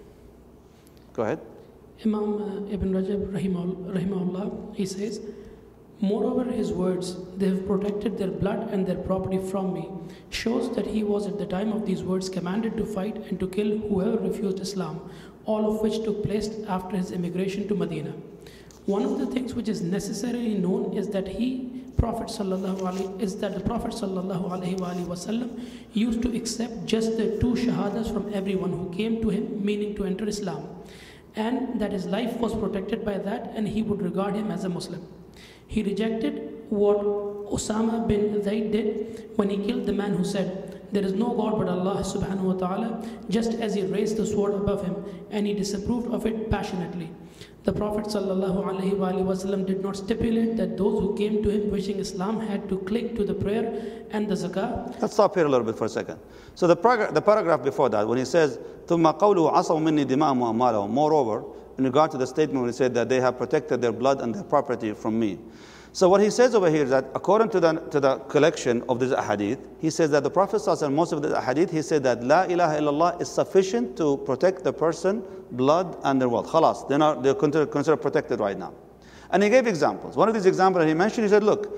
Go ahead. Imam uh, Ibn Rajab rahimahullah, he says, moreover his words, they have protected their blood and their property from me, shows that he was at the time of these words commanded to fight and to kill whoever refused Islam, all of which took place after his immigration to Medina. One of the things which is necessarily known is that he, Prophet sallallahu alaihi, is that the Prophet sallallahu alaihi wasallam used to accept just the two shahadas from everyone who came to him, meaning to enter Islam, and that his life was protected by that, and he would regard him as a Muslim. He rejected what Osama bin Zayd did when he killed the man who said, "There is no God but Allah subhanahu wa ta'ala," just as he raised the sword above him, and he disapproved of it passionately. The Prophet sallallahu alaihi wasallam did not stipulate that those who came to him wishing Islam had to cling to the prayer and the zakah. Let's stop here a little bit for a second. So the, parag- the paragraph before that, when he says, ثُمَّ قَوْلُهُ عَصَوْا مِنِّي دِمَاءَهُمْ وَأَمْوَالَهُم, moreover, in regard to the statement when he said that they have protected their blood and their property from me. So what he says over here is that according to the, to the collection of this ahadith, he says that the Prophet sallallahu alaihi wasallam, most of the ahadith, he said that La ilaha illallah is sufficient to protect the person, blood and their wealth. Khalas, they're, not, they're considered, considered protected right now. And he gave examples. One of these examples that he mentioned, he said, look,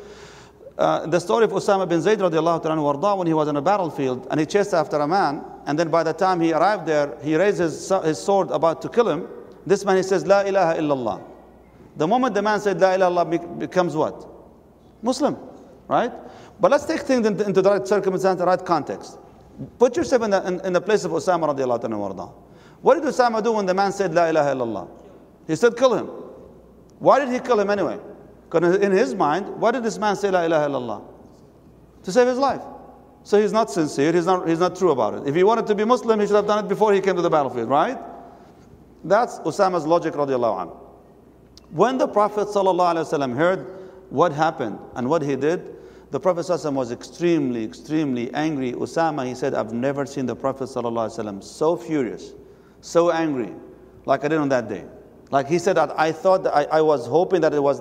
uh, the story of Osama bin Zayd radiallahu ta'ala warda, when he was on a battlefield and he chased after a man, and then by the time he arrived there, he raised his, his sword about to kill him. This man, he says, La ilaha illallah. The moment the man said La ilaha illallah becomes what? Muslim, right? But let's take things into, into the right circumstance, the right context. Put yourself in the, in, in the place of Osama radiallahu ta'ala warda. What did Osama do when the man said La ilaha illallah? He said kill him. Why did he kill him anyway? Because in his mind, why did this man say La ilaha illallah? To save his life. So he's not sincere, he's not, he's not true about it. If he wanted to be Muslim, he should have done it before he came to the battlefield, right? That's Osama's logic radiallahu anhu. When the Prophet ﷺ heard what happened and what he did, the Prophet ﷺ was extremely, extremely angry. Osama, he said, I've never seen the Prophet ﷺ so furious, so angry, like I did on that day. Like he said, that I thought, that I, I was hoping that it was,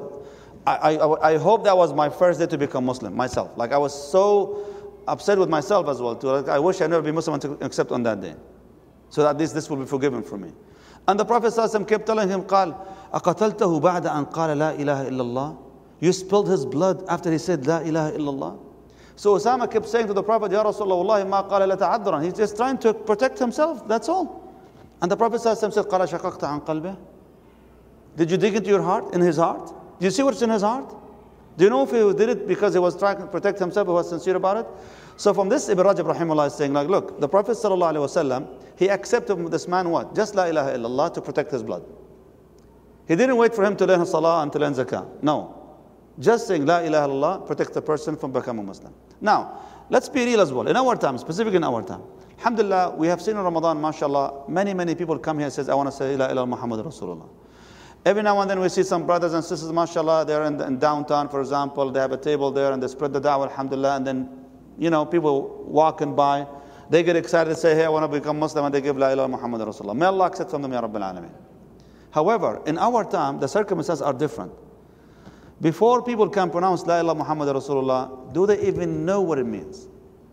I, I, I hope that was my first day to become Muslim, myself. Like I was so upset with myself as well. Too. Like, I wish I'd never be Muslim except on that day. So that this, this will be forgiven for me. And the Prophet ﷺ kept telling him, قال, أقتلته بعد أن قال لا إله إلا الله? You spilled his blood after he said لا إله إلا الله? So Osama kept saying to the Prophet, Ya Rasulullah, ما قال لا تعذرا. He's just trying to protect himself, that's all. And the Prophet ﷺ said, قال شققت عن قلبه? Did you dig into your heart, in his heart? Do you see what's in his heart? Do you know if he did it because he was trying to protect himself, he was sincere about it? So from this, Ibn Rajab rahimahullah is saying, like, look, the Prophet sallallahu alaihi wasallam, he accepted this man what? Just la ilaha illallah to protect his blood. He didn't wait for him to learn salah and to learn zakah. No. Just saying la ilaha illallah protects the person from becoming Muslim. Now, let's be real as well. In our time, specifically in our time, alhamdulillah, we have seen in Ramadan, mashallah, many, many people come here and says, I want to say la ilaha Muhammad Rasulullah. Every now and then we see some brothers and sisters, mashallah, they're in, in downtown, for example, they have a table there and they spread the da'wah, alhamdulillah, and then, you know, people walking by, they get excited to say, hey, I want to become Muslim, and they give la ilaha Muhammad Rasulullah. May Allah accept from them, Ya Rabbil Alameen. However, in our time, the circumstances are different. Before people can pronounce la ilaha Muhammad Rasulullah, do they even know what it means?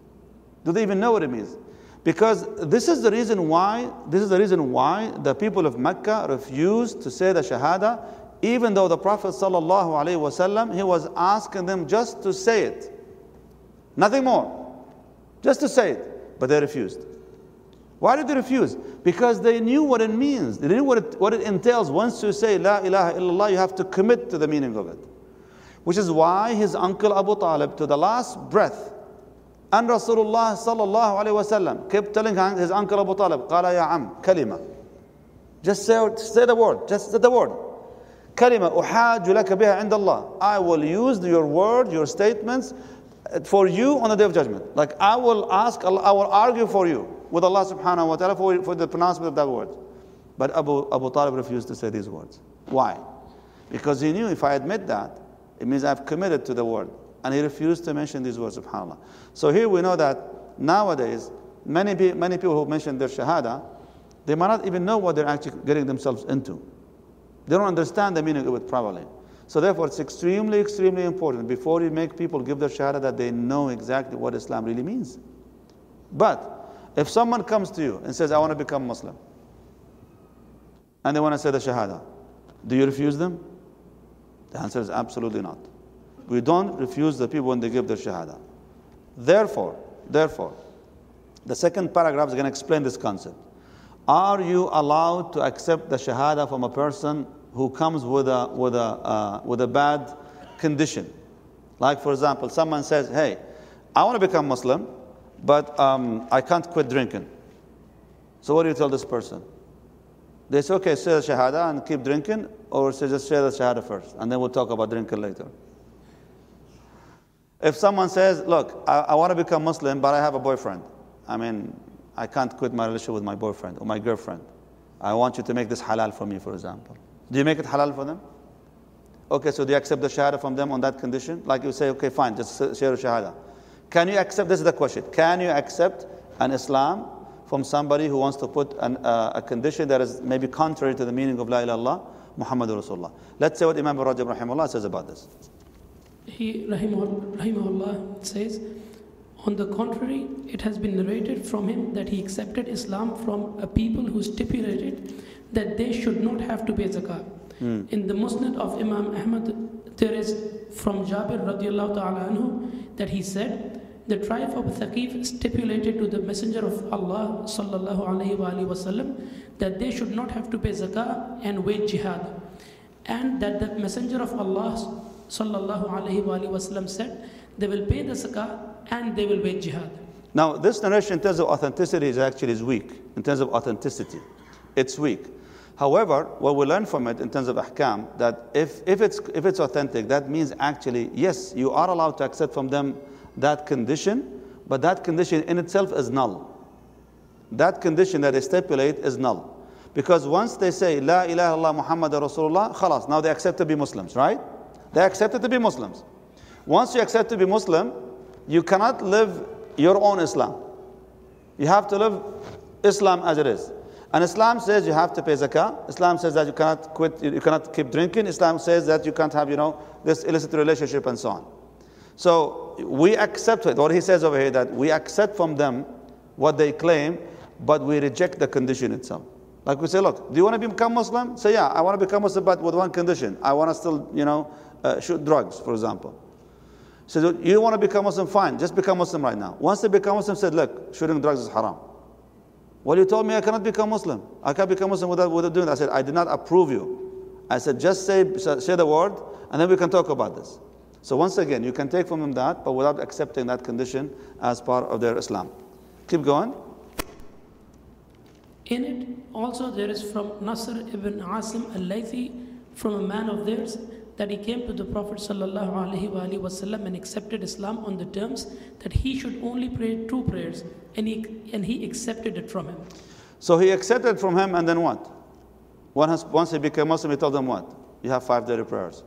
Do they even know what it means? Because this is the reason why, this is the reason why the people of Mecca refused to say the Shahada, even though the Prophet sallallahu alaihi wasallam, he was asking them just to say it. Nothing more. Just to say it. But they refused. Why did they refuse? Because they knew what it means. They knew what it, what it entails. Once you say La ilaha illallah, you have to commit to the meaning of it. Which is why his uncle Abu Talib, to the last breath, and Rasulullah sallallahu alayhi wa sallam kept telling his uncle Abu Talib, قال يا عم كلمة. Just say, say the word. Just say the word. كلمة أحاج لك بها عند الله. I will use your word, your statements for you on the day of judgment. Like I will ask, I will argue for you with Allah subhanahu wa ta'ala for, for the pronouncement of that word. But Abu, Abu Talib refused to say these words. Why? Because he knew if I admit that, it means I've committed to the word. And he refused to mention these words, subhanAllah. So here we know that nowadays, many, many people who mention their shahada, they might not even know what they're actually getting themselves into. They don't understand the meaning of it properly. So therefore, it's extremely, extremely important before you make people give their shahada that they know exactly what Islam really means. But if someone comes to you and says, I want to become Muslim, and they want to say the shahada, do you refuse them? The answer is absolutely not. We don't refuse the people when they give their shahada. Therefore, therefore, the second paragraph is going to explain this concept. Are you allowed to accept the shahada from a person who comes with a with a uh, with a bad condition? Like, for example, someone says, "Hey, I want to become Muslim, but um, I can't quit drinking." So, what do you tell this person? They say, "Okay, say the shahada and keep drinking," or say just say the shahada first, and then we'll talk about drinking later. If someone says, look, I, I want to become Muslim, but I have a boyfriend. I mean, I can't quit my relationship with my boyfriend or my girlfriend. I want you to make this halal for me, for example. Do you make it halal for them? Okay, so do you accept the shahada from them on that condition? Like you say, okay, fine, just share shahada. Can you accept, this is the question, can you accept an Islam from somebody who wants to put an, uh, a condition that is maybe contrary to the meaning of La ilaha illallah, Muhammadur Rasulullah? Let's say what Imam Rajab rahimahullah says about this. He, rahimahullah, rahimahullah says, on the contrary, it has been narrated from him that he accepted Islam from a people who stipulated that they should not have to pay zakah. Mm. In the Musnad of Imam Ahmad, there is from Jabir radiallahu ta'ala anhu that he said, the tribe of Thaqif stipulated to the Messenger of Allah sallallahu alayhi wa alayhi wasallam that they should not have to pay zakah and wage jihad. And that the Messenger of Allah sallallahu alayhi wa alayhi wasallam said, they will pay the zakah and they will wage jihad. Now, this narration in terms of authenticity is actually is weak. In terms of authenticity, it's weak. However, what we learn from it in terms of ahkam, that if, if, it's, if it's authentic, that means actually, yes, you are allowed to accept from them that condition, but that condition in itself is null. That condition that they stipulate is null. Because once they say, La ilaha illallah Muhammad Rasulullah, khalas, now they accept to be Muslims, right? They accepted to be Muslims. Once you accept to be Muslim, you cannot live your own Islam. You have to live Islam as it is. And Islam says you have to pay zakah. Islam says that you cannot quit, you cannot keep drinking. Islam says that you can't have, you know, this illicit relationship and so on. So we accept it. What he says over here, that we accept from them what they claim, but we reject the condition itself. Like we say, look, do you want to become Muslim? Say, yeah, I want to become Muslim, but with one condition. I want to still, you know, uh, shoot drugs, for example. So you want to become Muslim? Fine, just become Muslim right now. Once they become Muslim, said, look, shooting drugs is haram. Well, you told me I cannot become Muslim. I can't become Muslim without, without doing that. I said, I did not approve you. I said, just say, say the word, and then we can talk about this. So once again, you can take from him that, but without accepting that condition as part of their Islam. Keep going. In it, also there is from Nasr ibn Asim al-Laythi, from a man of theirs, that he came to the Prophet sallallahu alaihi wa alihi wasallam and accepted Islam on the terms that he should only pray two prayers, and he and he accepted it from him. So he accepted from him, and then what? Once, once he became Muslim, he told them what? You have five daily prayers.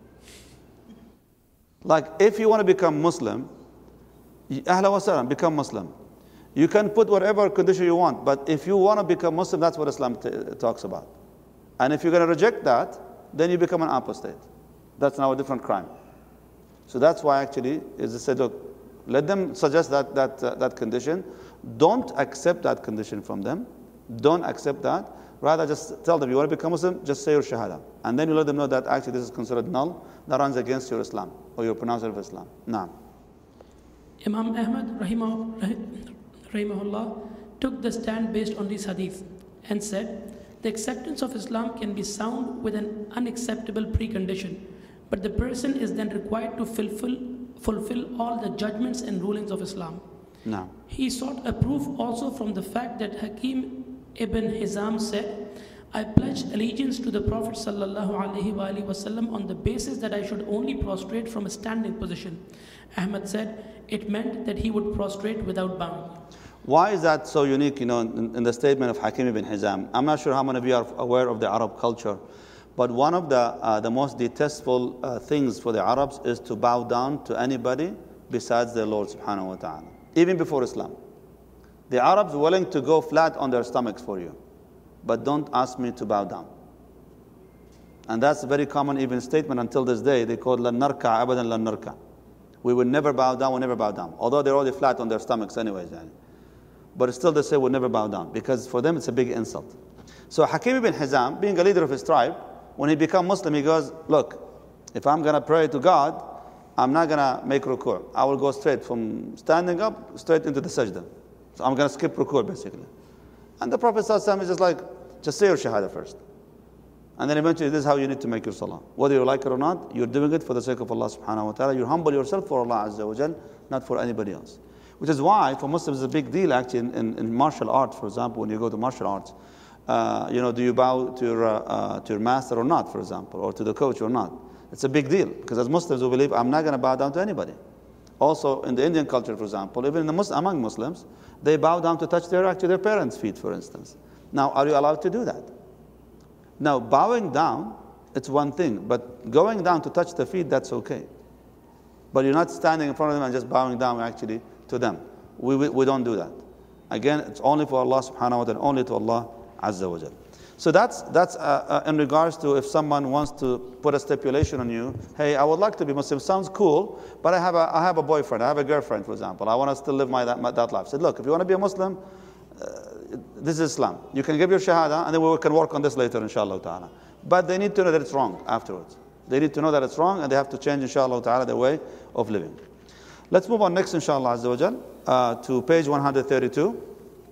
Like, if you want to become Muslim, ahla wa sallam, become Muslim. You can put whatever condition you want, but if you want to become Muslim, that's what Islam t- talks about. And if you're going to reject that, then you become an apostate. That's now a different crime. So that's why actually is it said, look, let them suggest that that uh, that condition. Don't accept that condition from them. Don't accept that. Rather, just tell them, you want to become Muslim, just say your shahada. And then you let them know that actually this is considered null, that runs against your Islam, or your pronouncement of Islam. Naam. Imam Ahmad rahimah, rahimahullah took the stand based on this hadith and said, the acceptance of Islam can be sound with an unacceptable precondition, but the person is then required to fulfill, fulfill all the judgments and rulings of Islam. No. He sought a proof also from the fact that Hakim ibn Hizam said, I pledged allegiance to the Prophet sallallahu alaihi wa alihi wasallam on the basis that I should only prostrate from a standing position. Ahmad said it meant that he would prostrate without bowing. Why is that so unique, you know, in, in the statement of Hakim ibn Hizam? I'm not sure how many of you are aware of the Arab culture, but one of the uh, the most detestable uh, things for the Arabs is to bow down to anybody besides their Lord subhanahu wa ta'ala, even before Islam. The Arabs are willing to go flat on their stomachs for you, but don't ask me to bow down. And that's a very common even statement until this day. They call lan narka abadan lan narka. We will never bow down, we'll never bow down. Although they're already flat on their stomachs anyways. But still they say we'll never bow down, because for them it's a big insult. So Hakim ibn Hizam, being a leader of his tribe, when he became Muslim, he goes, look, if I'm going to pray to God, I'm not going to make ruku'. I will go straight from standing up, straight into the sajda. So I'm going to skip ruku' basically. And the Prophet ﷺ is just like, just say your shahada first. And then eventually this is how you need to make your salah. Whether you like it or not, you're doing it for the sake of Allah subhanahu wa ta'ala. You humble yourself for Allah azza wa jal, not for anybody else. Which is why for Muslims it's a big deal actually in, in, in martial arts, for example, when you go to martial arts. Uh, you know, do you bow to your, uh, uh, to your master or not, for example, or to the coach or not? It's a big deal, because as Muslims we believe I'm not going to bow down to anybody. Also, in the Indian culture, for example, even in the Mus- among Muslims, they bow down to touch their actually their parents' feet, for instance. Now, are you allowed to do that? Now, bowing down, it's one thing, but going down to touch the feet, that's okay. But you're not standing in front of them and just bowing down actually to them. We, we, we don't do that. Again, it's only for Allah subhanahu wa ta'ala, only to Allah azza wa jal. So that's, that's uh, uh, in regards to if someone wants to put a stipulation on you, hey, I would like to be Muslim, sounds cool, but I have a, I have a boyfriend, I have a girlfriend, for example. I want to still live my, that, my, that life. I said, look, if you want to be a Muslim, uh, this is Islam. You can give your shahada, and then we can work on this later, inshallah ta'ala. But they need to know that it's wrong afterwards. They need to know that it's wrong, and they have to change, inshallah ta'ala, their way of living. Let's move on next, inshallah azza wa jal, uh, to page one hundred thirty-two.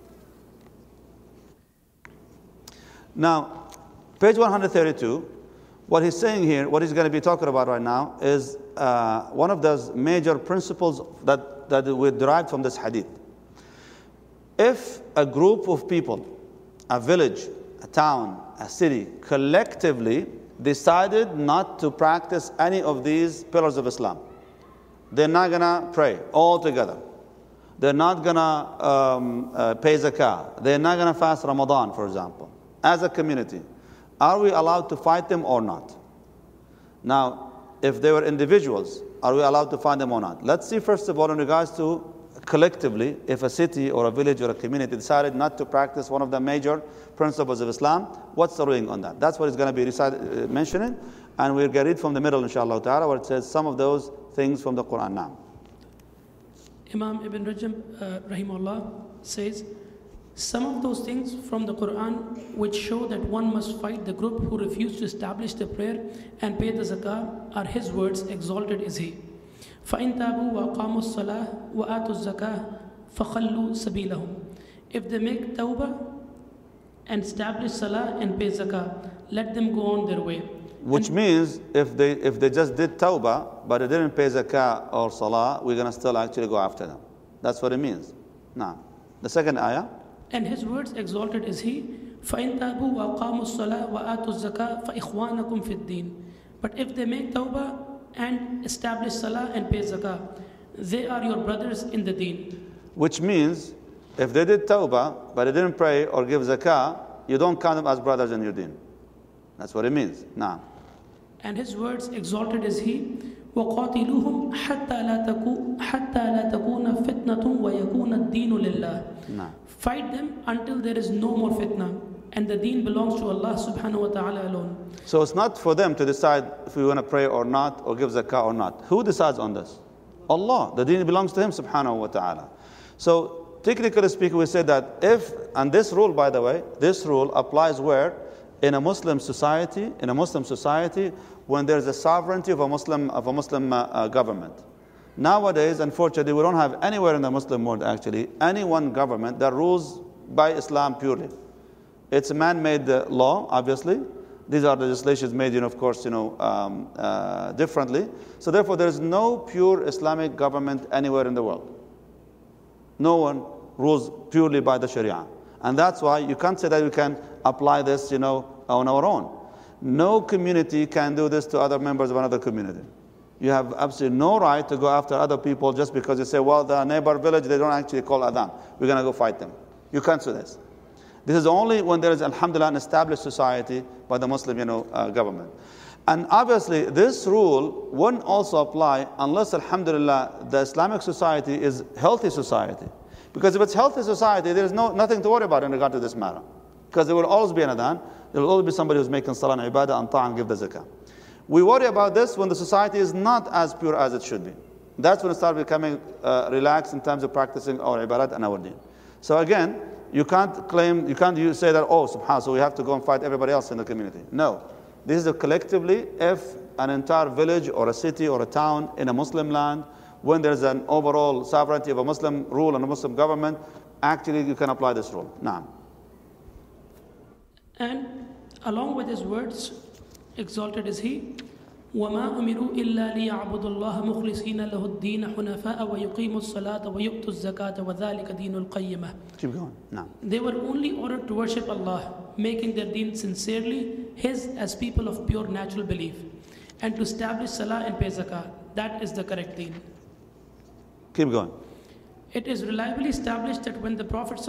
Now, page one hundred thirty-two, what he's saying here, what he's going to be talking about right now, is uh, one of those major principles that, that we derived from this hadith. If a group of people, a village, a town, a city, collectively decided not to practice any of these pillars of Islam, they're not going to pray all together. They're not going to um, uh, pay zakah. They're not going to fast Ramadan, for example. As a community, are we allowed to fight them or not? Now, if they were individuals, are we allowed to fight them or not? Let's see first of all in regards to collectively, if a city or a village or a community decided not to practice one of the major principles of Islam, what's the ruling on that? That's what it's going to be recited, uh, mentioning, and we'll get it from the middle, inshallah ta'ala, where it says some of those things from the Quran now. Imam Ibn Rajab, uh, rahimahullah, says, some of those things from the Quran which show that one must fight the group who refuse to establish the prayer and pay the zakah are his words, exalted is he. فَإِن تَابُوا وَأَقَامُوا الصَّلَاةَ وَآتُوا الزَّكَاةَ فَخَلُّوا سَبِيلَهُم. If they make tawbah and establish salah and pay zakah, let them go on their way. Which and means if they if they just did tawbah but they didn't pay zakah or salah, we're going to still actually go after them. That's what it means. Now, the second ayah. And his words, exalted is he. فَإِن تَابُوا وَأَقَامُوا الصَّلَاةَ وَآتُوا الزَّكَاةَ فَإِخْوَانَكُمْ فِي الدِّينِ. But if they make tawbah and establish salah and pay zakah, they are your brothers in the deen. Which means, if they did tawbah, but they didn't pray or give zakah, you don't count them as brothers in your deen. That's what it means. Now. And his words, exalted is he. وَقَاتِلُوهُمْ حَتَّى لَا تَكُونَ حَتَّى لَا تَكُونَ فِتْنَةٌ وَيَكُونَ الدِّينُ لِلَّهِ. No. Fight them until there is no more fitna, and the deen belongs to Allah subhanahu wa ta'ala alone. So it's not for them to decide if we want to pray or not, or give zakah or not. Who decides on this? Allah. The deen belongs to Him subhanahu wa ta'ala. So technically speaking, we say that if, and this rule, by the way, this rule applies where? In a Muslim society, in a Muslim society, when there's a sovereignty of a Muslim, of a Muslim uh, uh, government. Nowadays, unfortunately, we don't have anywhere in the Muslim world, actually, any one government that rules by Islam purely. It's a man-made uh, law, obviously. These are legislations made, you know, of course, you know, um, uh, differently. So therefore, there is no pure Islamic government anywhere in the world. No one rules purely by the Sharia. And that's why you can't say that we can apply this, you know, on our own. No community can do this to other members of another community. You have absolutely no right to go after other people just because you say, well, the neighbor village, they don't actually call adhan. We're going to go fight them. You can't do this. This is only when there is, alhamdulillah, an established society by the Muslim, you know, uh, government. And obviously, this rule wouldn't also apply unless, alhamdulillah, the Islamic society is healthy society. Because if it's healthy society, there is no, nothing to worry about in regard to this matter. Because there will always be an adhan. There will always be somebody who's making salah and ibadah and ta'ah and give the zakah. We worry about this when the society is not as pure as it should be. That's when it starts becoming uh, relaxed in terms of practicing our ibadat and our deen. So again, you can't claim, you can't use, say that, oh, subhanAllah, so we have to go and fight everybody else in the community. No. This is a collectively, if an entire village or a city or a town in a Muslim land, when there's an overall sovereignty of a Muslim rule and a Muslim government, actually you can apply this rule. Naam. And along with his words, exalted is he. وَمَا أُمِرُوا إِلَّا لِيَعْبُدُوا اللَّهَ مُخْلِصِينَ لَهُ الدِّينَ حُنَفَاءَ وَيُقِيمُوا الصَّلَاةَ وَيُؤْتُوا الزَّكَاةَ وَذَلِكَ دِينُ الْقَيِّمَةِ. Keep going. Naam. They were only ordered to worship Allah, making their deen sincerely His as people of pure natural belief, and to establish salah and pay zakah. That is the correct deen. Keep going. It is reliably established that when the Prophet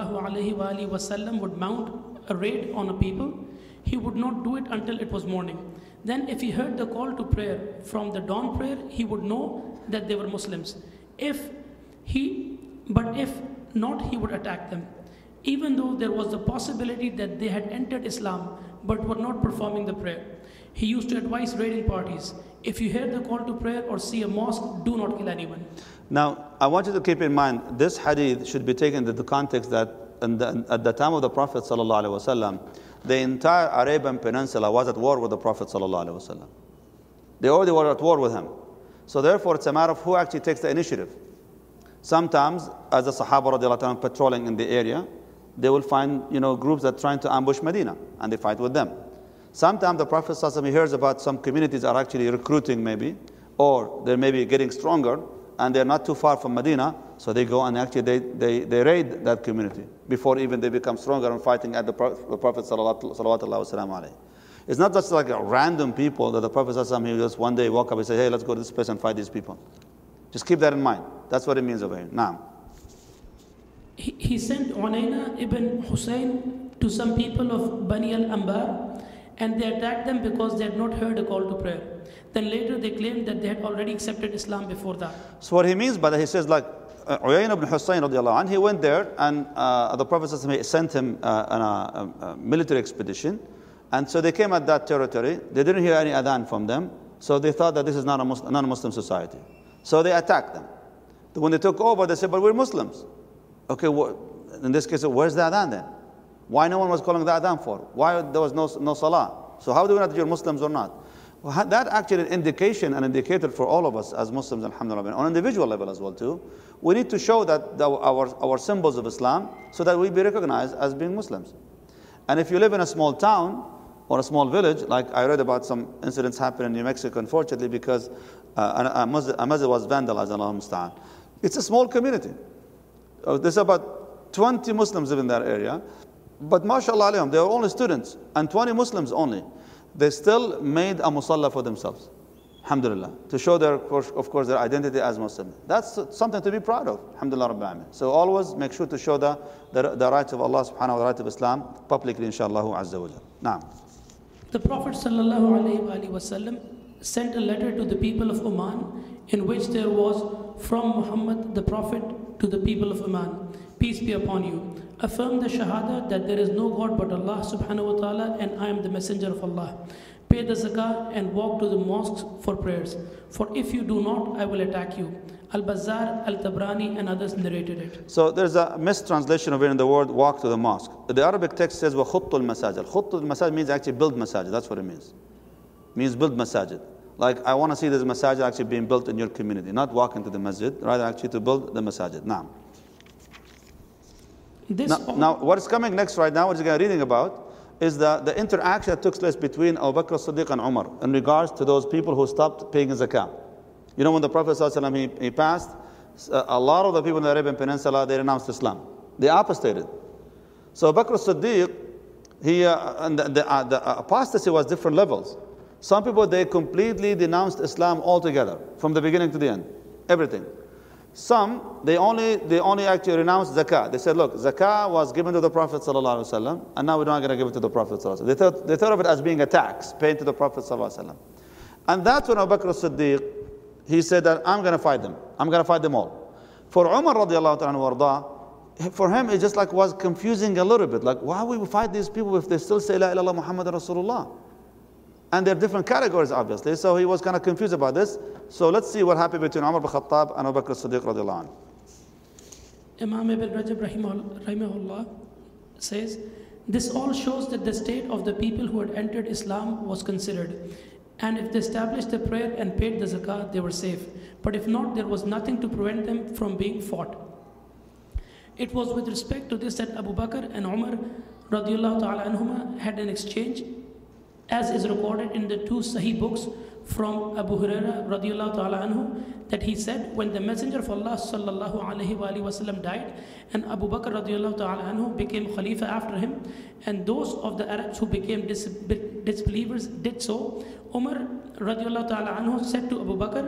ﷺ would mount a raid on a people, he would not do it until it was morning. Then if he heard the call to prayer from the dawn prayer, he would know that they were Muslims. If he, but if not, he would attack them. Even though there was the possibility that they had entered Islam but were not performing the prayer. He used to advise raiding parties. If you hear the call to prayer or see a mosque, do not kill anyone. Now, I want you to keep in mind, this hadith should be taken into the context that in the, at the time of the Prophet ﷺ, the entire Arabian Peninsula was at war with the Prophet ﷺ. They already were at war with him. So therefore, it's a matter of who actually takes the initiative. Sometimes, as the Sahaba radiallahu anhum patrolling in the area, they will find, you know, groups that are trying to ambush Medina, and they fight with them. Sometimes the Prophet ﷺ, he hears about some communities are actually recruiting maybe, or they're maybe getting stronger, and they're not too far from Medina, so they go and actually they, they, they raid that community before even they become stronger and fighting at the Prophet, the Prophet sallallahu alaihi wasallam. It's not just like a random people that the Prophet ﷺ, he just one day walk up and say, hey, let's go to this place and fight these people. Just keep that in mind. That's what it means over here. Now, He, he sent Unayna ibn Hussein to some people of Bani al-Anbar, and they attacked them because they had not heard a call to prayer. Then later they claimed that they had already accepted Islam before that. So what he means by that, he says like, uh, Uyayna ibn Hussein radiallahu anh, he went there and uh, the Prophet sent him uh, on a, a military expedition. And so they came at that territory. They didn't hear any adhan from them. So they thought that this is not a Muslim, non-Muslim society. So they attacked them. When they took over, they said, but we're Muslims. Okay, well, in this case, where's the adhan then? Why no one was calling the adhan for? Why there was no, no salah? So how do we know that you're Muslims or not? Well, that actually an indication, an indicator for all of us as Muslims, alhamdulillah, on an individual level as well too. We need to show that the, our, our symbols of Islam so that we be recognized as being Muslims. And if you live in a small town or a small village, like I read about some incidents happening in New Mexico, unfortunately, because uh, a, masjid, a masjid was vandalized, Allah musta'an. It's a small community. Uh, there's about twenty Muslims live in that area. But mashallah alayhim, they were only students, and twenty Muslims only. They still made a musalla for themselves, alhamdulillah, to show their, of course, their identity as Muslim. That's something to be proud of, alhamdulillah rabbil alamin. So always make sure to show the, the, the rights of Allah subhanahu wa ta'ala, the right of Islam, publicly, inshallah azza wa jal. Now, the Prophet sallallahu alaihi wasallam sent a letter to the people of Oman in which there was, from Muhammad the Prophet to the people of Oman, peace be upon you. Affirm the shahada that there is no God but Allah subhanahu wa ta'ala, and I am the messenger of Allah. Pay the zakah and walk to the mosques for prayers. For if you do not, I will attack you. Al-Bazzar, Al-Tabrani and others narrated it. So there's a mistranslation of it in the word walk to the mosque. The Arabic text says وَخُطُّ الْمَسَاجِدِ. خُطُّ الْمَسَاجِد means actually build masajid. That's what it means. It means build masajid. Like I want to see this masajid actually being built in your community. Not walk into the masjid, rather actually to build the masajid. Now. This Now, now, what is coming next right now, what we're reading about, is the, the interaction that took place between Abu Bakr as-Siddiq and Umar in regards to those people who stopped paying zakah. You know, when the Prophet ﷺ, he, he passed, a lot of the people in the Arabian Peninsula, they renounced Islam. They apostated. So Abu Bakr as-Siddiq, he, uh, and the, the, uh, the apostasy was different levels. Some people, they completely denounced Islam altogether, from the beginning to the end, everything. Some, they only they only actually renounced zakah. They said, look, zakah was given to the Prophet ﷺ, and now we're not going to give it to the Prophet ﷺ. They thought, they thought of it as being a tax, paid to the Prophet ﷺ. And that's when Abu Bakr as-Siddiq, he said that I'm going to fight them. I'm going to fight them all. For Umar radiallahu anhu, for him, it just like was confusing a little bit. Like, why would we fight these people if they still say, La ilaha illallah Muhammad Rasulullah? And they're different categories, obviously. So he was kind of confused about this. So let's see what happened between Umar bin Khattab and Abu Bakr as-Siddiq radiallahu anhu. Imam Ibn Rajab rahimahullah says, this all shows that the state of the people who had entered Islam was considered. And if they established the prayer and paid the zakah, they were safe. But if not, there was nothing to prevent them from being fought. It was with respect to this that Abu Bakr and Umar radiallahu ta'ala anhuma had an exchange, as is recorded in the two Sahih books from Abu Hurairah radiallahu ta'ala anhu, that he said, when the Messenger of Allah sallallahu alayhi wa wasallam died, and Abu Bakr radiallahu ta'ala anhu became Khalifa after him, and those of the Arabs who became dis- disbelievers did so, Umar radiallahu ta'ala anhu said to Abu Bakr,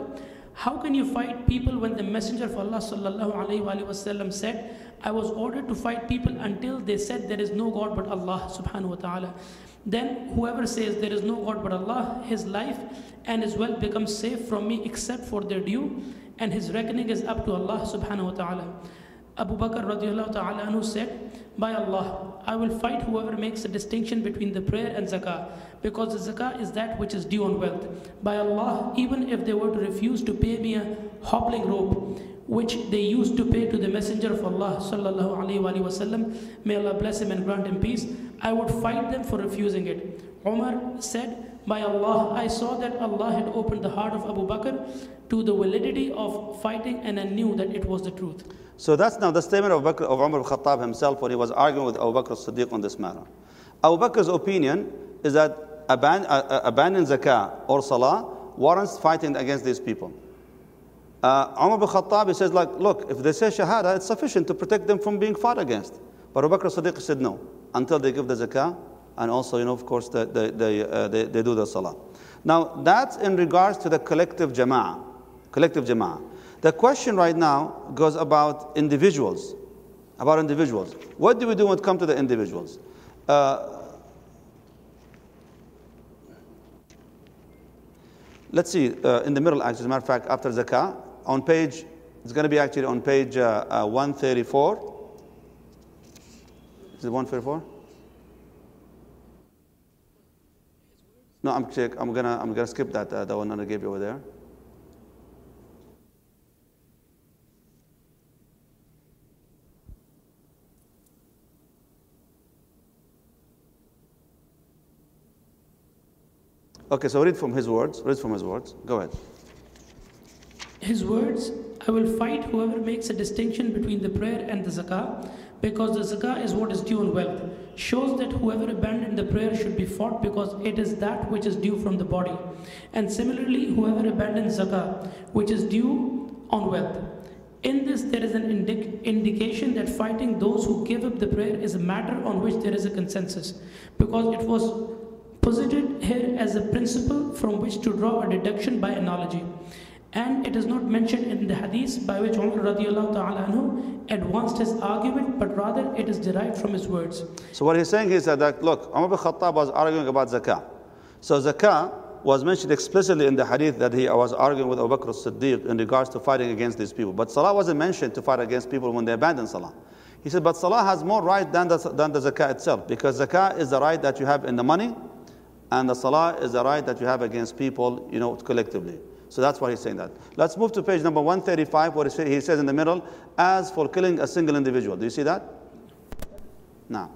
how can you fight people when the Messenger of Allah sallallahu alaihi wasallam said, I was ordered to fight people until they said there is no God but Allah subhanahu wa ta'ala. Then whoever says there is no God but Allah, his life and his wealth becomes safe from me except for their due, and his reckoning is up to Allah subhanahu wa ta'ala. Abu Bakr radiallahu ta'ala anhu said, by Allah, I will fight whoever makes a distinction between the prayer and zakah, because the zakah is that which is due on wealth. By Allah, even if they were to refuse to pay me a hobbling rope, which they used to pay to the Messenger of Allah sallallahu alaihi wasallam, may Allah bless him and grant him peace, I would fight them for refusing it. Umar said, by Allah, I saw that Allah had opened the heart of Abu Bakr to the validity of fighting, and I knew that it was the truth. So that's now the statement of, Bakr, of Umar al-Khattab himself when he was arguing with Abu Bakr as-Siddiq on this matter. Abu Bakr's opinion is that aban- uh, abandoning zakah or salah warrants fighting against these people. Uh, Umar al-Khattab, he says, like, look, if they say shahada, it's sufficient to protect them from being fought against. But Abu Bakr as-Siddiq said no, until they give the zakah, and also, you know, of course, the, the, the, uh, they, they do the salah. Now, that's in regards to the collective jama'ah. Collective jama'ah. The question right now goes about individuals. About individuals. What do we do when it comes to the individuals? Uh, let's see, uh, in the middle, actually, as a matter of fact, after zakah, on page, it's going to be actually on page uh, uh, one thirty-four. Is it one thirty-four? No, I'm check. I'm gonna. I'm gonna skip that. Uh, the one that I gave you over there. Okay, so read from his words. Read from his words. Go ahead. His words, I will fight whoever makes a distinction between the prayer and the zakah, because the zakah is what is due on wealth. Shows that whoever abandoned the prayer should be fought, because it is that which is due from the body. And similarly, whoever abandons zakah, which is due on wealth. In this, there is an indic- indication that fighting those who give up the prayer is a matter on which there is a consensus, because it was posited here as a principle from which to draw a deduction by analogy. And it is not mentioned in the hadith by which Umar radiallahu ta'ala anhu advanced his argument, but rather it is derived from his words. So what he's saying is that, look, Umar bin Khattab was arguing about zakah. So zakah was mentioned explicitly in the hadith that he was arguing with Abu Bakr as-Siddiq in regards to fighting against these people. But salah wasn't mentioned to fight against people when they abandon salah. He said, but salah has more right than the, than the zakah itself, because zakah is the right that you have in the money, and the salah is the right that you have against people, you know, collectively. So that's why he's saying that. Let's move to page number one thirty-five, where he says in the middle, as for killing a single individual. Do you see that? Now.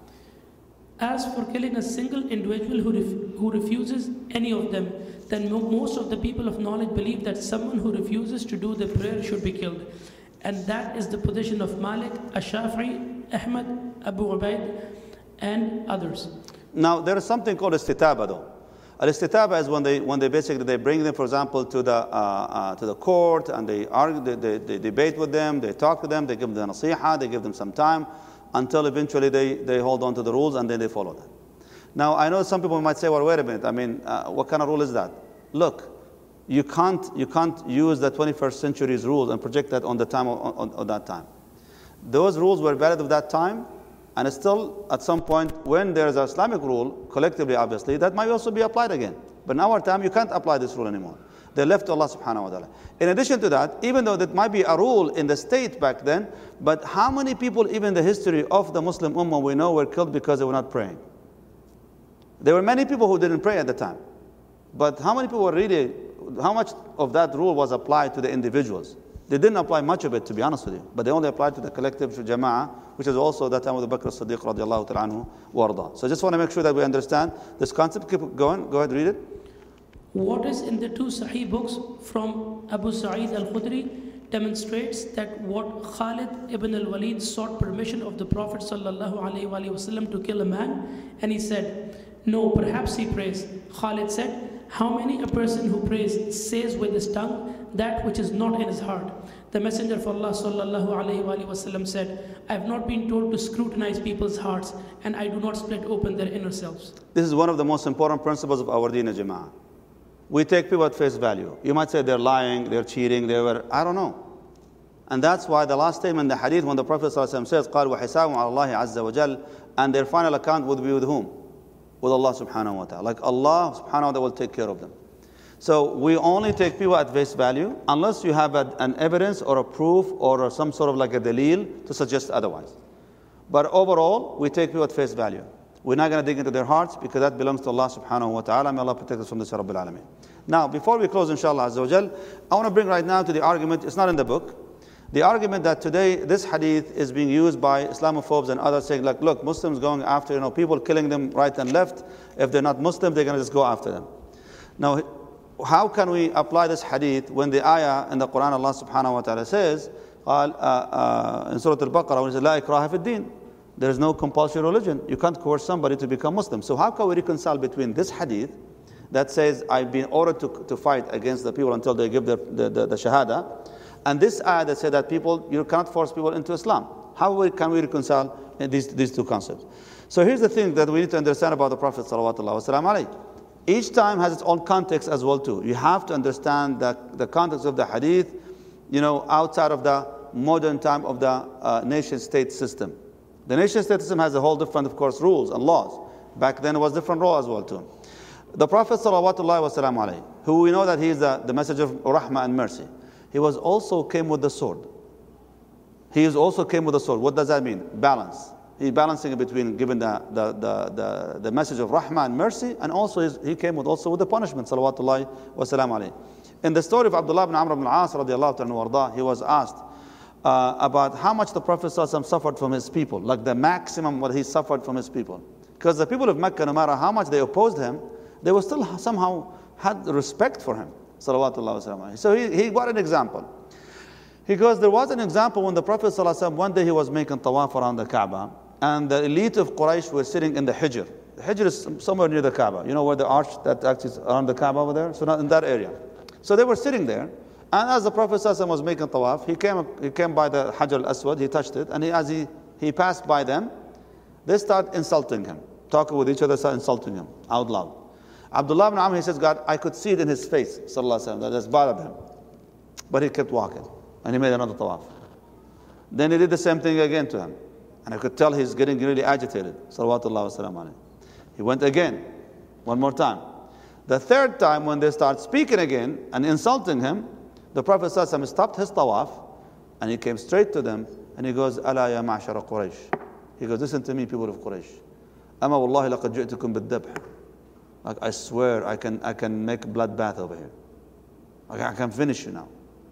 As for killing a single individual who, ref- who refuses any of them, then mo- most of the people of knowledge believe that someone who refuses to do the prayer should be killed. And that is the position of Malik, Ash-Shafi'i, Ahmad, Abu Ubaid, and others. Now, there is something called istitaba, though. Al-istitaba is when they, when they basically, they bring them, for example, to the, uh, uh, to the court, and they argue, they, they, they debate with them, they talk to them, they give them the nasiha, they give them some time, until eventually they, they hold on to the rules, and then they follow them. Now, I know some people might say, well, wait a minute, I mean, uh, what kind of rule is that? Look, you can't, you can't use the twenty-first century's rules and project that on the time of, on, on that time. Those rules were valid at that time, and still, at some point, when there is an Islamic rule, collectively, obviously, that might also be applied again. But in our time, you can't apply this rule anymore. They left to Allah subhanahu wa ta'ala. In addition to that, even though that might be a rule in the state back then, but how many people, even in the history of the Muslim Ummah, we know were killed because they were not praying? There were many people who didn't pray at the time. But how many people were really, how much of that rule was applied to the individuals? They didn't apply much of it, to be honest with you, but they only applied to the collective jama'ah, which is also that time of the Bakr as-Siddiq radiallahu ta'ala anhu warda. So I just want to make sure that we understand this concept. Keep going. Go ahead, read it. What is in the two Sahih books from Abu Sa'id al-Khudri demonstrates that what Khalid ibn al-Walid sought permission of the Prophet sallallahu alaihi wasallam to kill a man, and he said, no, perhaps he prays. Khalid said, how many a person who prays says with his tongue that which is not in his heart? The Messenger of Allah sallallahu alaihi wasallam said, I have not been told to scrutinize people's hearts, and I do not split open their inner selves. This is one of the most important principles of our Deen Jama'ah. we take people at face value. You might say they're lying, they're cheating, they were, I don't know. And that's why the last statement in the hadith, when the Prophet ﷺ says, قال وحسابهم على الله عز وجل, and their final account would be with whom? With Allah subhanahu wa ta'ala. Like Allah subhanahu wa ta'ala will take care of them. So we only take people at face value unless you have a, an evidence or a proof or some sort of like a dalil to suggest otherwise. But overall, we take people at face value. We're not going to dig into their hearts because that belongs to Allah subhanahu wa ta'ala. May Allah protect us from this, Rabbil Alameen. Now, before we close, inshallah azza wa jal, I want to bring right now to the argument, it's not in the book, the argument that today this hadith is being used by Islamophobes and others saying, like, look, Muslims going after, you know, people killing them right and left. If they're not Muslim, they're going to just go after them. Now, how can we apply this hadith when the ayah in the Quran, Allah subhanahu wa ta'ala says, uh, uh, in Surah Al-Baqarah, when it says, La ikraha fi din, there is no compulsory religion. You can't coerce somebody to become Muslim. So how can we reconcile between this hadith that says, I've been ordered to, to fight against the people until they give their, the, the, the shahada, and this ayah that said that people, you cannot force people into Islam? How we, can we reconcile these, these two concepts? So here's the thing that we need to understand about the Prophet sallallahu alaihi wasallam. Each time has its own context as well too. You have to understand the, the context of the hadith, you know, outside of the modern time of the uh, nation-state system. The nation-state system has a whole different, of course, rules and laws. Back then it was different law as well too. The Prophet sallallahu alaihi wasallam, who we know that he is the, the messenger of rahmah and mercy, he was also came with the sword. He is also came with the sword. What does that mean? Balance. He's balancing between giving the, the, the, the, the message of rahmah and mercy, and also his, he came with also with the punishment, salawatullahi wa salam alayhi. In the story of Abdullah ibn Amr ibn al-As radiallahu anhu, he was asked uh, about how much the Prophet suffered from his people, like the maximum what he suffered from his people. Because the people of Mecca, no matter how much they opposed him, they were still somehow had respect for him. So he, he got an example. He goes, there was an example when the Prophet ﷺ, one day he was making tawaf around the Kaaba, and the elite of Quraysh were sitting in the Hijr. The Hijr is somewhere near the Kaaba. You know where the arch that actually is around the Kaaba over there? So not in that area. So they were sitting there, and as the Prophet ﷺ was making tawaf, he came, he came by the Hajar al-Aswad, he touched it, and he, as he, he passed by them, they start insulting him, talking with each other, start insulting him out loud. Abdullah ibn Amr, he says, God, I could see it in his face, sallallahu alaihi wasallam, that has bothered him. But he kept walking, and he made another tawaf. Then he did the same thing again to him, and I could tell he's getting really agitated, sallallahu alaihi wasallam. He went again, one more time. The third time, when they start speaking again and insulting him, the Prophet sallallahu alaihi wasallam stopped his tawaf, and he came straight to them, and he goes, Ala ya ma'shara Quraysh. He goes, listen to me, people of Quraysh. Ama wallahi laqad ji'tukum bid-dabh. Like, I swear I can, I can make a bloodbath over here. Like, I can finish you now.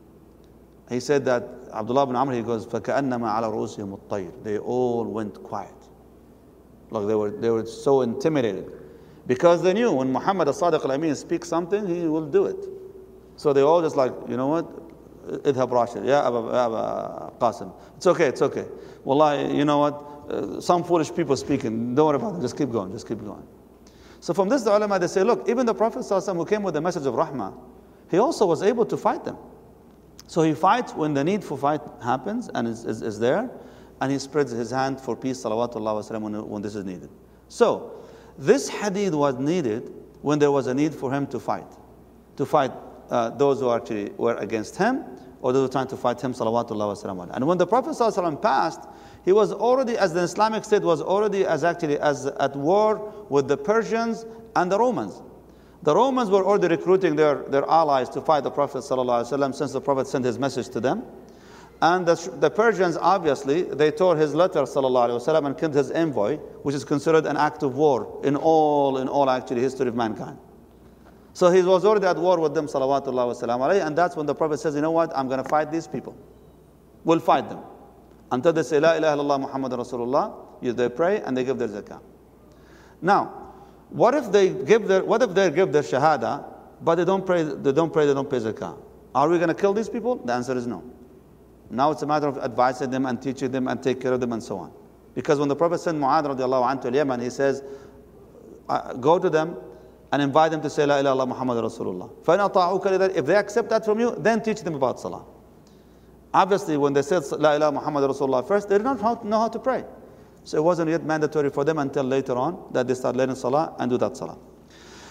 He said that, Abdullah ibn Amr, he goes, فَكَأَنَّمَا عَلَى رُؤُوسِهِمُ الطَّيْرِ. They all went quiet. Like they were, they were so intimidated. Because they knew when Muhammad as-Sadiq al-Amin speaks something, he will do it. So they all just like, you know what? Idhab Rashid. Yeah, Aba Qasim. It's okay, it's okay. Wallahi, you know what? Uh, some foolish people speaking. Don't worry about it. Just keep going, just keep going. So from this, the ulama, they say, look, even the Prophet ﷺ who came with the message of rahmah, he also was able to fight them. So he fights when the need for fight happens and is, is, is there, and he spreads his hand for peace, salawatullah wa salam, when, when this is needed. So this hadith was needed when there was a need for him to fight, to fight uh, those who actually were against him, or those who were trying to fight him, salawatullah wa salam. And when the Prophet ﷺ passed, he was already, as the Islamic State was already as actually as at war with the Persians and the Romans. The Romans were already recruiting their, their allies to fight the Prophet ﷺ since the Prophet sent his message to them. And the, the Persians, obviously, they tore his letter ﷺ and killed his envoy, which is considered an act of war in all, in all actually history of mankind. So he was already at war with them, salawatullah wa salam alayhi, and that's when the Prophet says, you know what, I'm going to fight these people. We'll fight them. Until they say, La ilaha illallah Muhammad Rasulullah, they pray and they give their zakah. Now, what if they give their, what if they give their shahada, but they don't pray, they don't pray, they don't pay zakah? Are we going to kill these people? The answer is no. Now it's a matter of advising them and teaching them and take care of them and so on. Because when the Prophet sent Mu'adh radiallahu anhu to Yemen, he says, go to them and invite them to say, La ilaha illallah Muhammad Rasulullah. If they accept that from you, then teach them about salah. Obviously, when they said La ilaha Muhammad Rasulullah first, they did not know how to pray. So it wasn't yet mandatory for them until later on that they start learning salah and do that salah.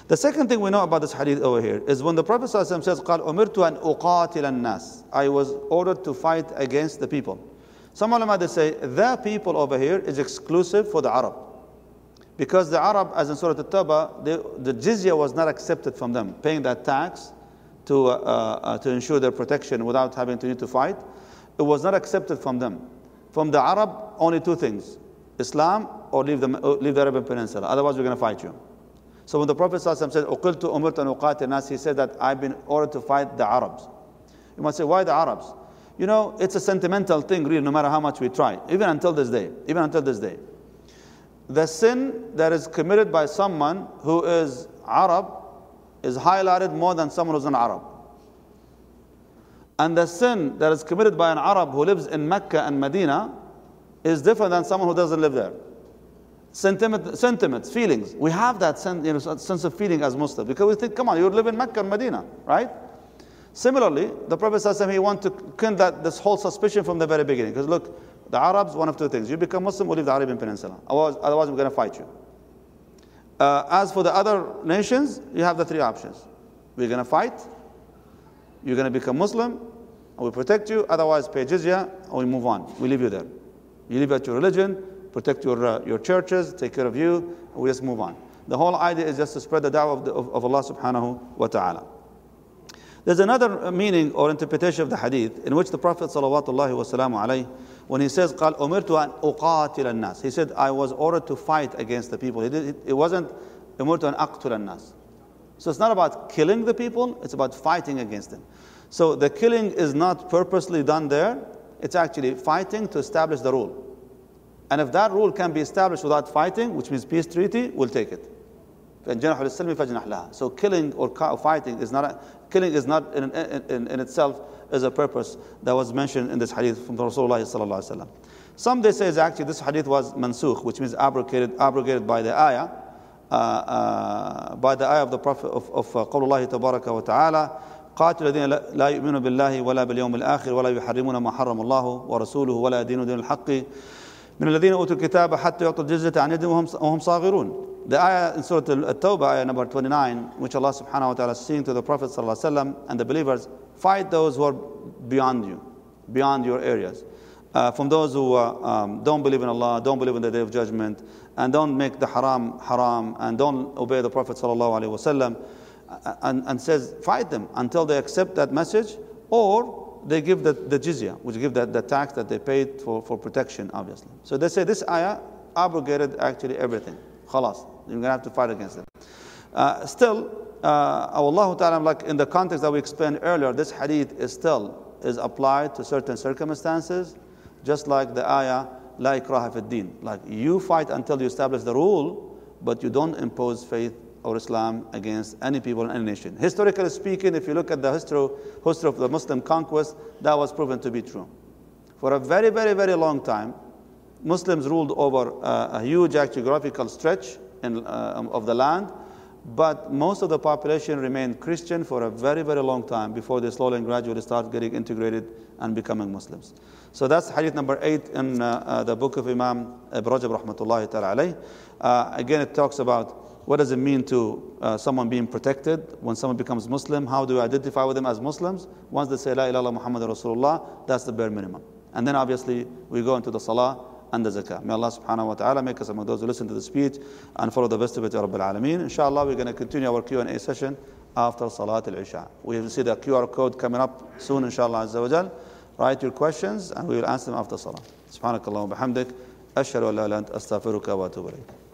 The second thing we know about this hadith over here is when the Prophet ﷺ says, قال أمرت أن أقاتل الناس, I was ordered to fight against the people. Some ulama they say, the people over here is exclusive for the Arab. Because the Arab, as in Surah At-Tawbah, the jizya was not accepted from them, paying that tax to, uh, uh, to ensure their protection without having to need to fight. It was not accepted from them. From the Arab, only two things: Islam or leave the, leave the Arabian Peninsula. Otherwise, we're going to fight you. So when the Prophet ﷺ said, أُقِلْتُ أُمِرْتُ أَنْ أُقَاتِلَ النَّاسِ, he said that I've been ordered to fight the Arabs. You might say, why the Arabs? You know, it's a sentimental thing, really, no matter how much we try, even until this day, even until this day. The sin that is committed by someone who is Arab is highlighted more than someone who's an Arab. And the sin that is committed by an Arab who lives in Mecca and Medina is different than someone who doesn't live there. Sentiment, sentiments, feelings. We have that sen, you know, sense of feeling as Muslims because we think, come on, you live in Mecca and Medina, right? Similarly, the Prophet ﷺ, he wanted to kill that, this whole suspicion from the very beginning. Because look, the Arabs, one of two things: you become Muslim or leave the Arabian Peninsula. Otherwise, otherwise we're going to fight you. Uh, as for the other nations, you have the three options: we're going to fight, you're going to become Muslim, or we protect you. Otherwise, pay jizya, or we move on. We leave you there. You leave out your religion, protect your uh, your churches, take care of you, and we just move on. The whole idea is just to spread the da'wah of, the, of, of Allah subhanahu wa ta'ala. There's another meaning or interpretation of the hadith in which the Prophet salawatullahi wa salamu alayhi, when he says, قال أمرت أن أقاتل الناس, he said, I was ordered to fight against the people. It, it, it wasn't أمرت أن أقتل الناس. So it's not about killing the people, it's about fighting against them. So the killing is not purposely done there, it's actually fighting to establish the rule. And if that rule can be established without fighting, which means peace treaty, we'll take it. So killing or fighting is not a, killing is not in, in, in itself is a purpose that was mentioned in this hadith from Rasulullah sallallahu alaihi wasallam. Some they say is actually this hadith was mansukh, which means abrogated, abrogated by the ayah, uh, uh, by the ayah of the Prophet of, of uh, قول الله تبارك وتعالى قاتل الذين لا يؤمنون بالله ولا باليوم الآخر ولا يحرمون ما حرم الله ورسوله ولا يدينون دين الحق من الذين أوتوا الكتاب حتى يعطوا الجزية عن يد وهم صاغرون. The ayah in Surah At-Tawbah, ayah number twenty-nine, which Allah subhanahu wa ta'ala is saying to the Prophet sallallahu alaihi wasallam and the believers, fight those who are beyond you, beyond your areas. Uh, from those who uh, um, don't believe in Allah, don't believe in the Day of Judgment, and don't make the haram haram, and don't obey the Prophet sallallahu alaihi wasallam, and, and says, fight them until they accept that message, or they give the, the jizya, which give that the tax that they paid for, for protection, obviously. So they say this ayah abrogated actually everything. Khalas, you're going to have to fight against them. Uh, still, uh, Allah Ta'ala, like in the context that we explained earlier, this hadith is still is applied to certain circumstances, just like the ayah, La ikraha fi din. Like you fight until you establish the rule, but you don't impose faith or Islam against any people in any nation. Historically speaking, if you look at the history, history of the Muslim conquest, that was proven to be true. For a very, very, very long time, Muslims ruled over uh, a huge geographical stretch in, uh, of the land, but most of the population remained Christian for a very, very long time before they slowly and gradually start getting integrated and becoming Muslims. So that's hadith number eight in uh, uh, the book of Imam Ibn Rajab rahmatullahi ta'ala alayh. Uh, again, it talks about what does it mean to uh, someone being protected when someone becomes Muslim. How do we identify with them as Muslims? Once they say La ilaha illallah Muhammadur Rasulullah, that's the bare minimum. And then obviously we go into the salah and the zakah. May Allah subhanahu wa ta'ala make us among those who listen to the speech and follow the best of it, Ya Rabbil Alameen. Inshallah, we're going to continue our Q and A session after Salat al-Isha. We will see the Q R code coming up soon, inshallah azza wa jal. Write your questions and we will answer them after Salah. Subhanakallah wa bihamdik. Ashhadu an la ilaha illa anta astaghfiruka wa atubu ilayk.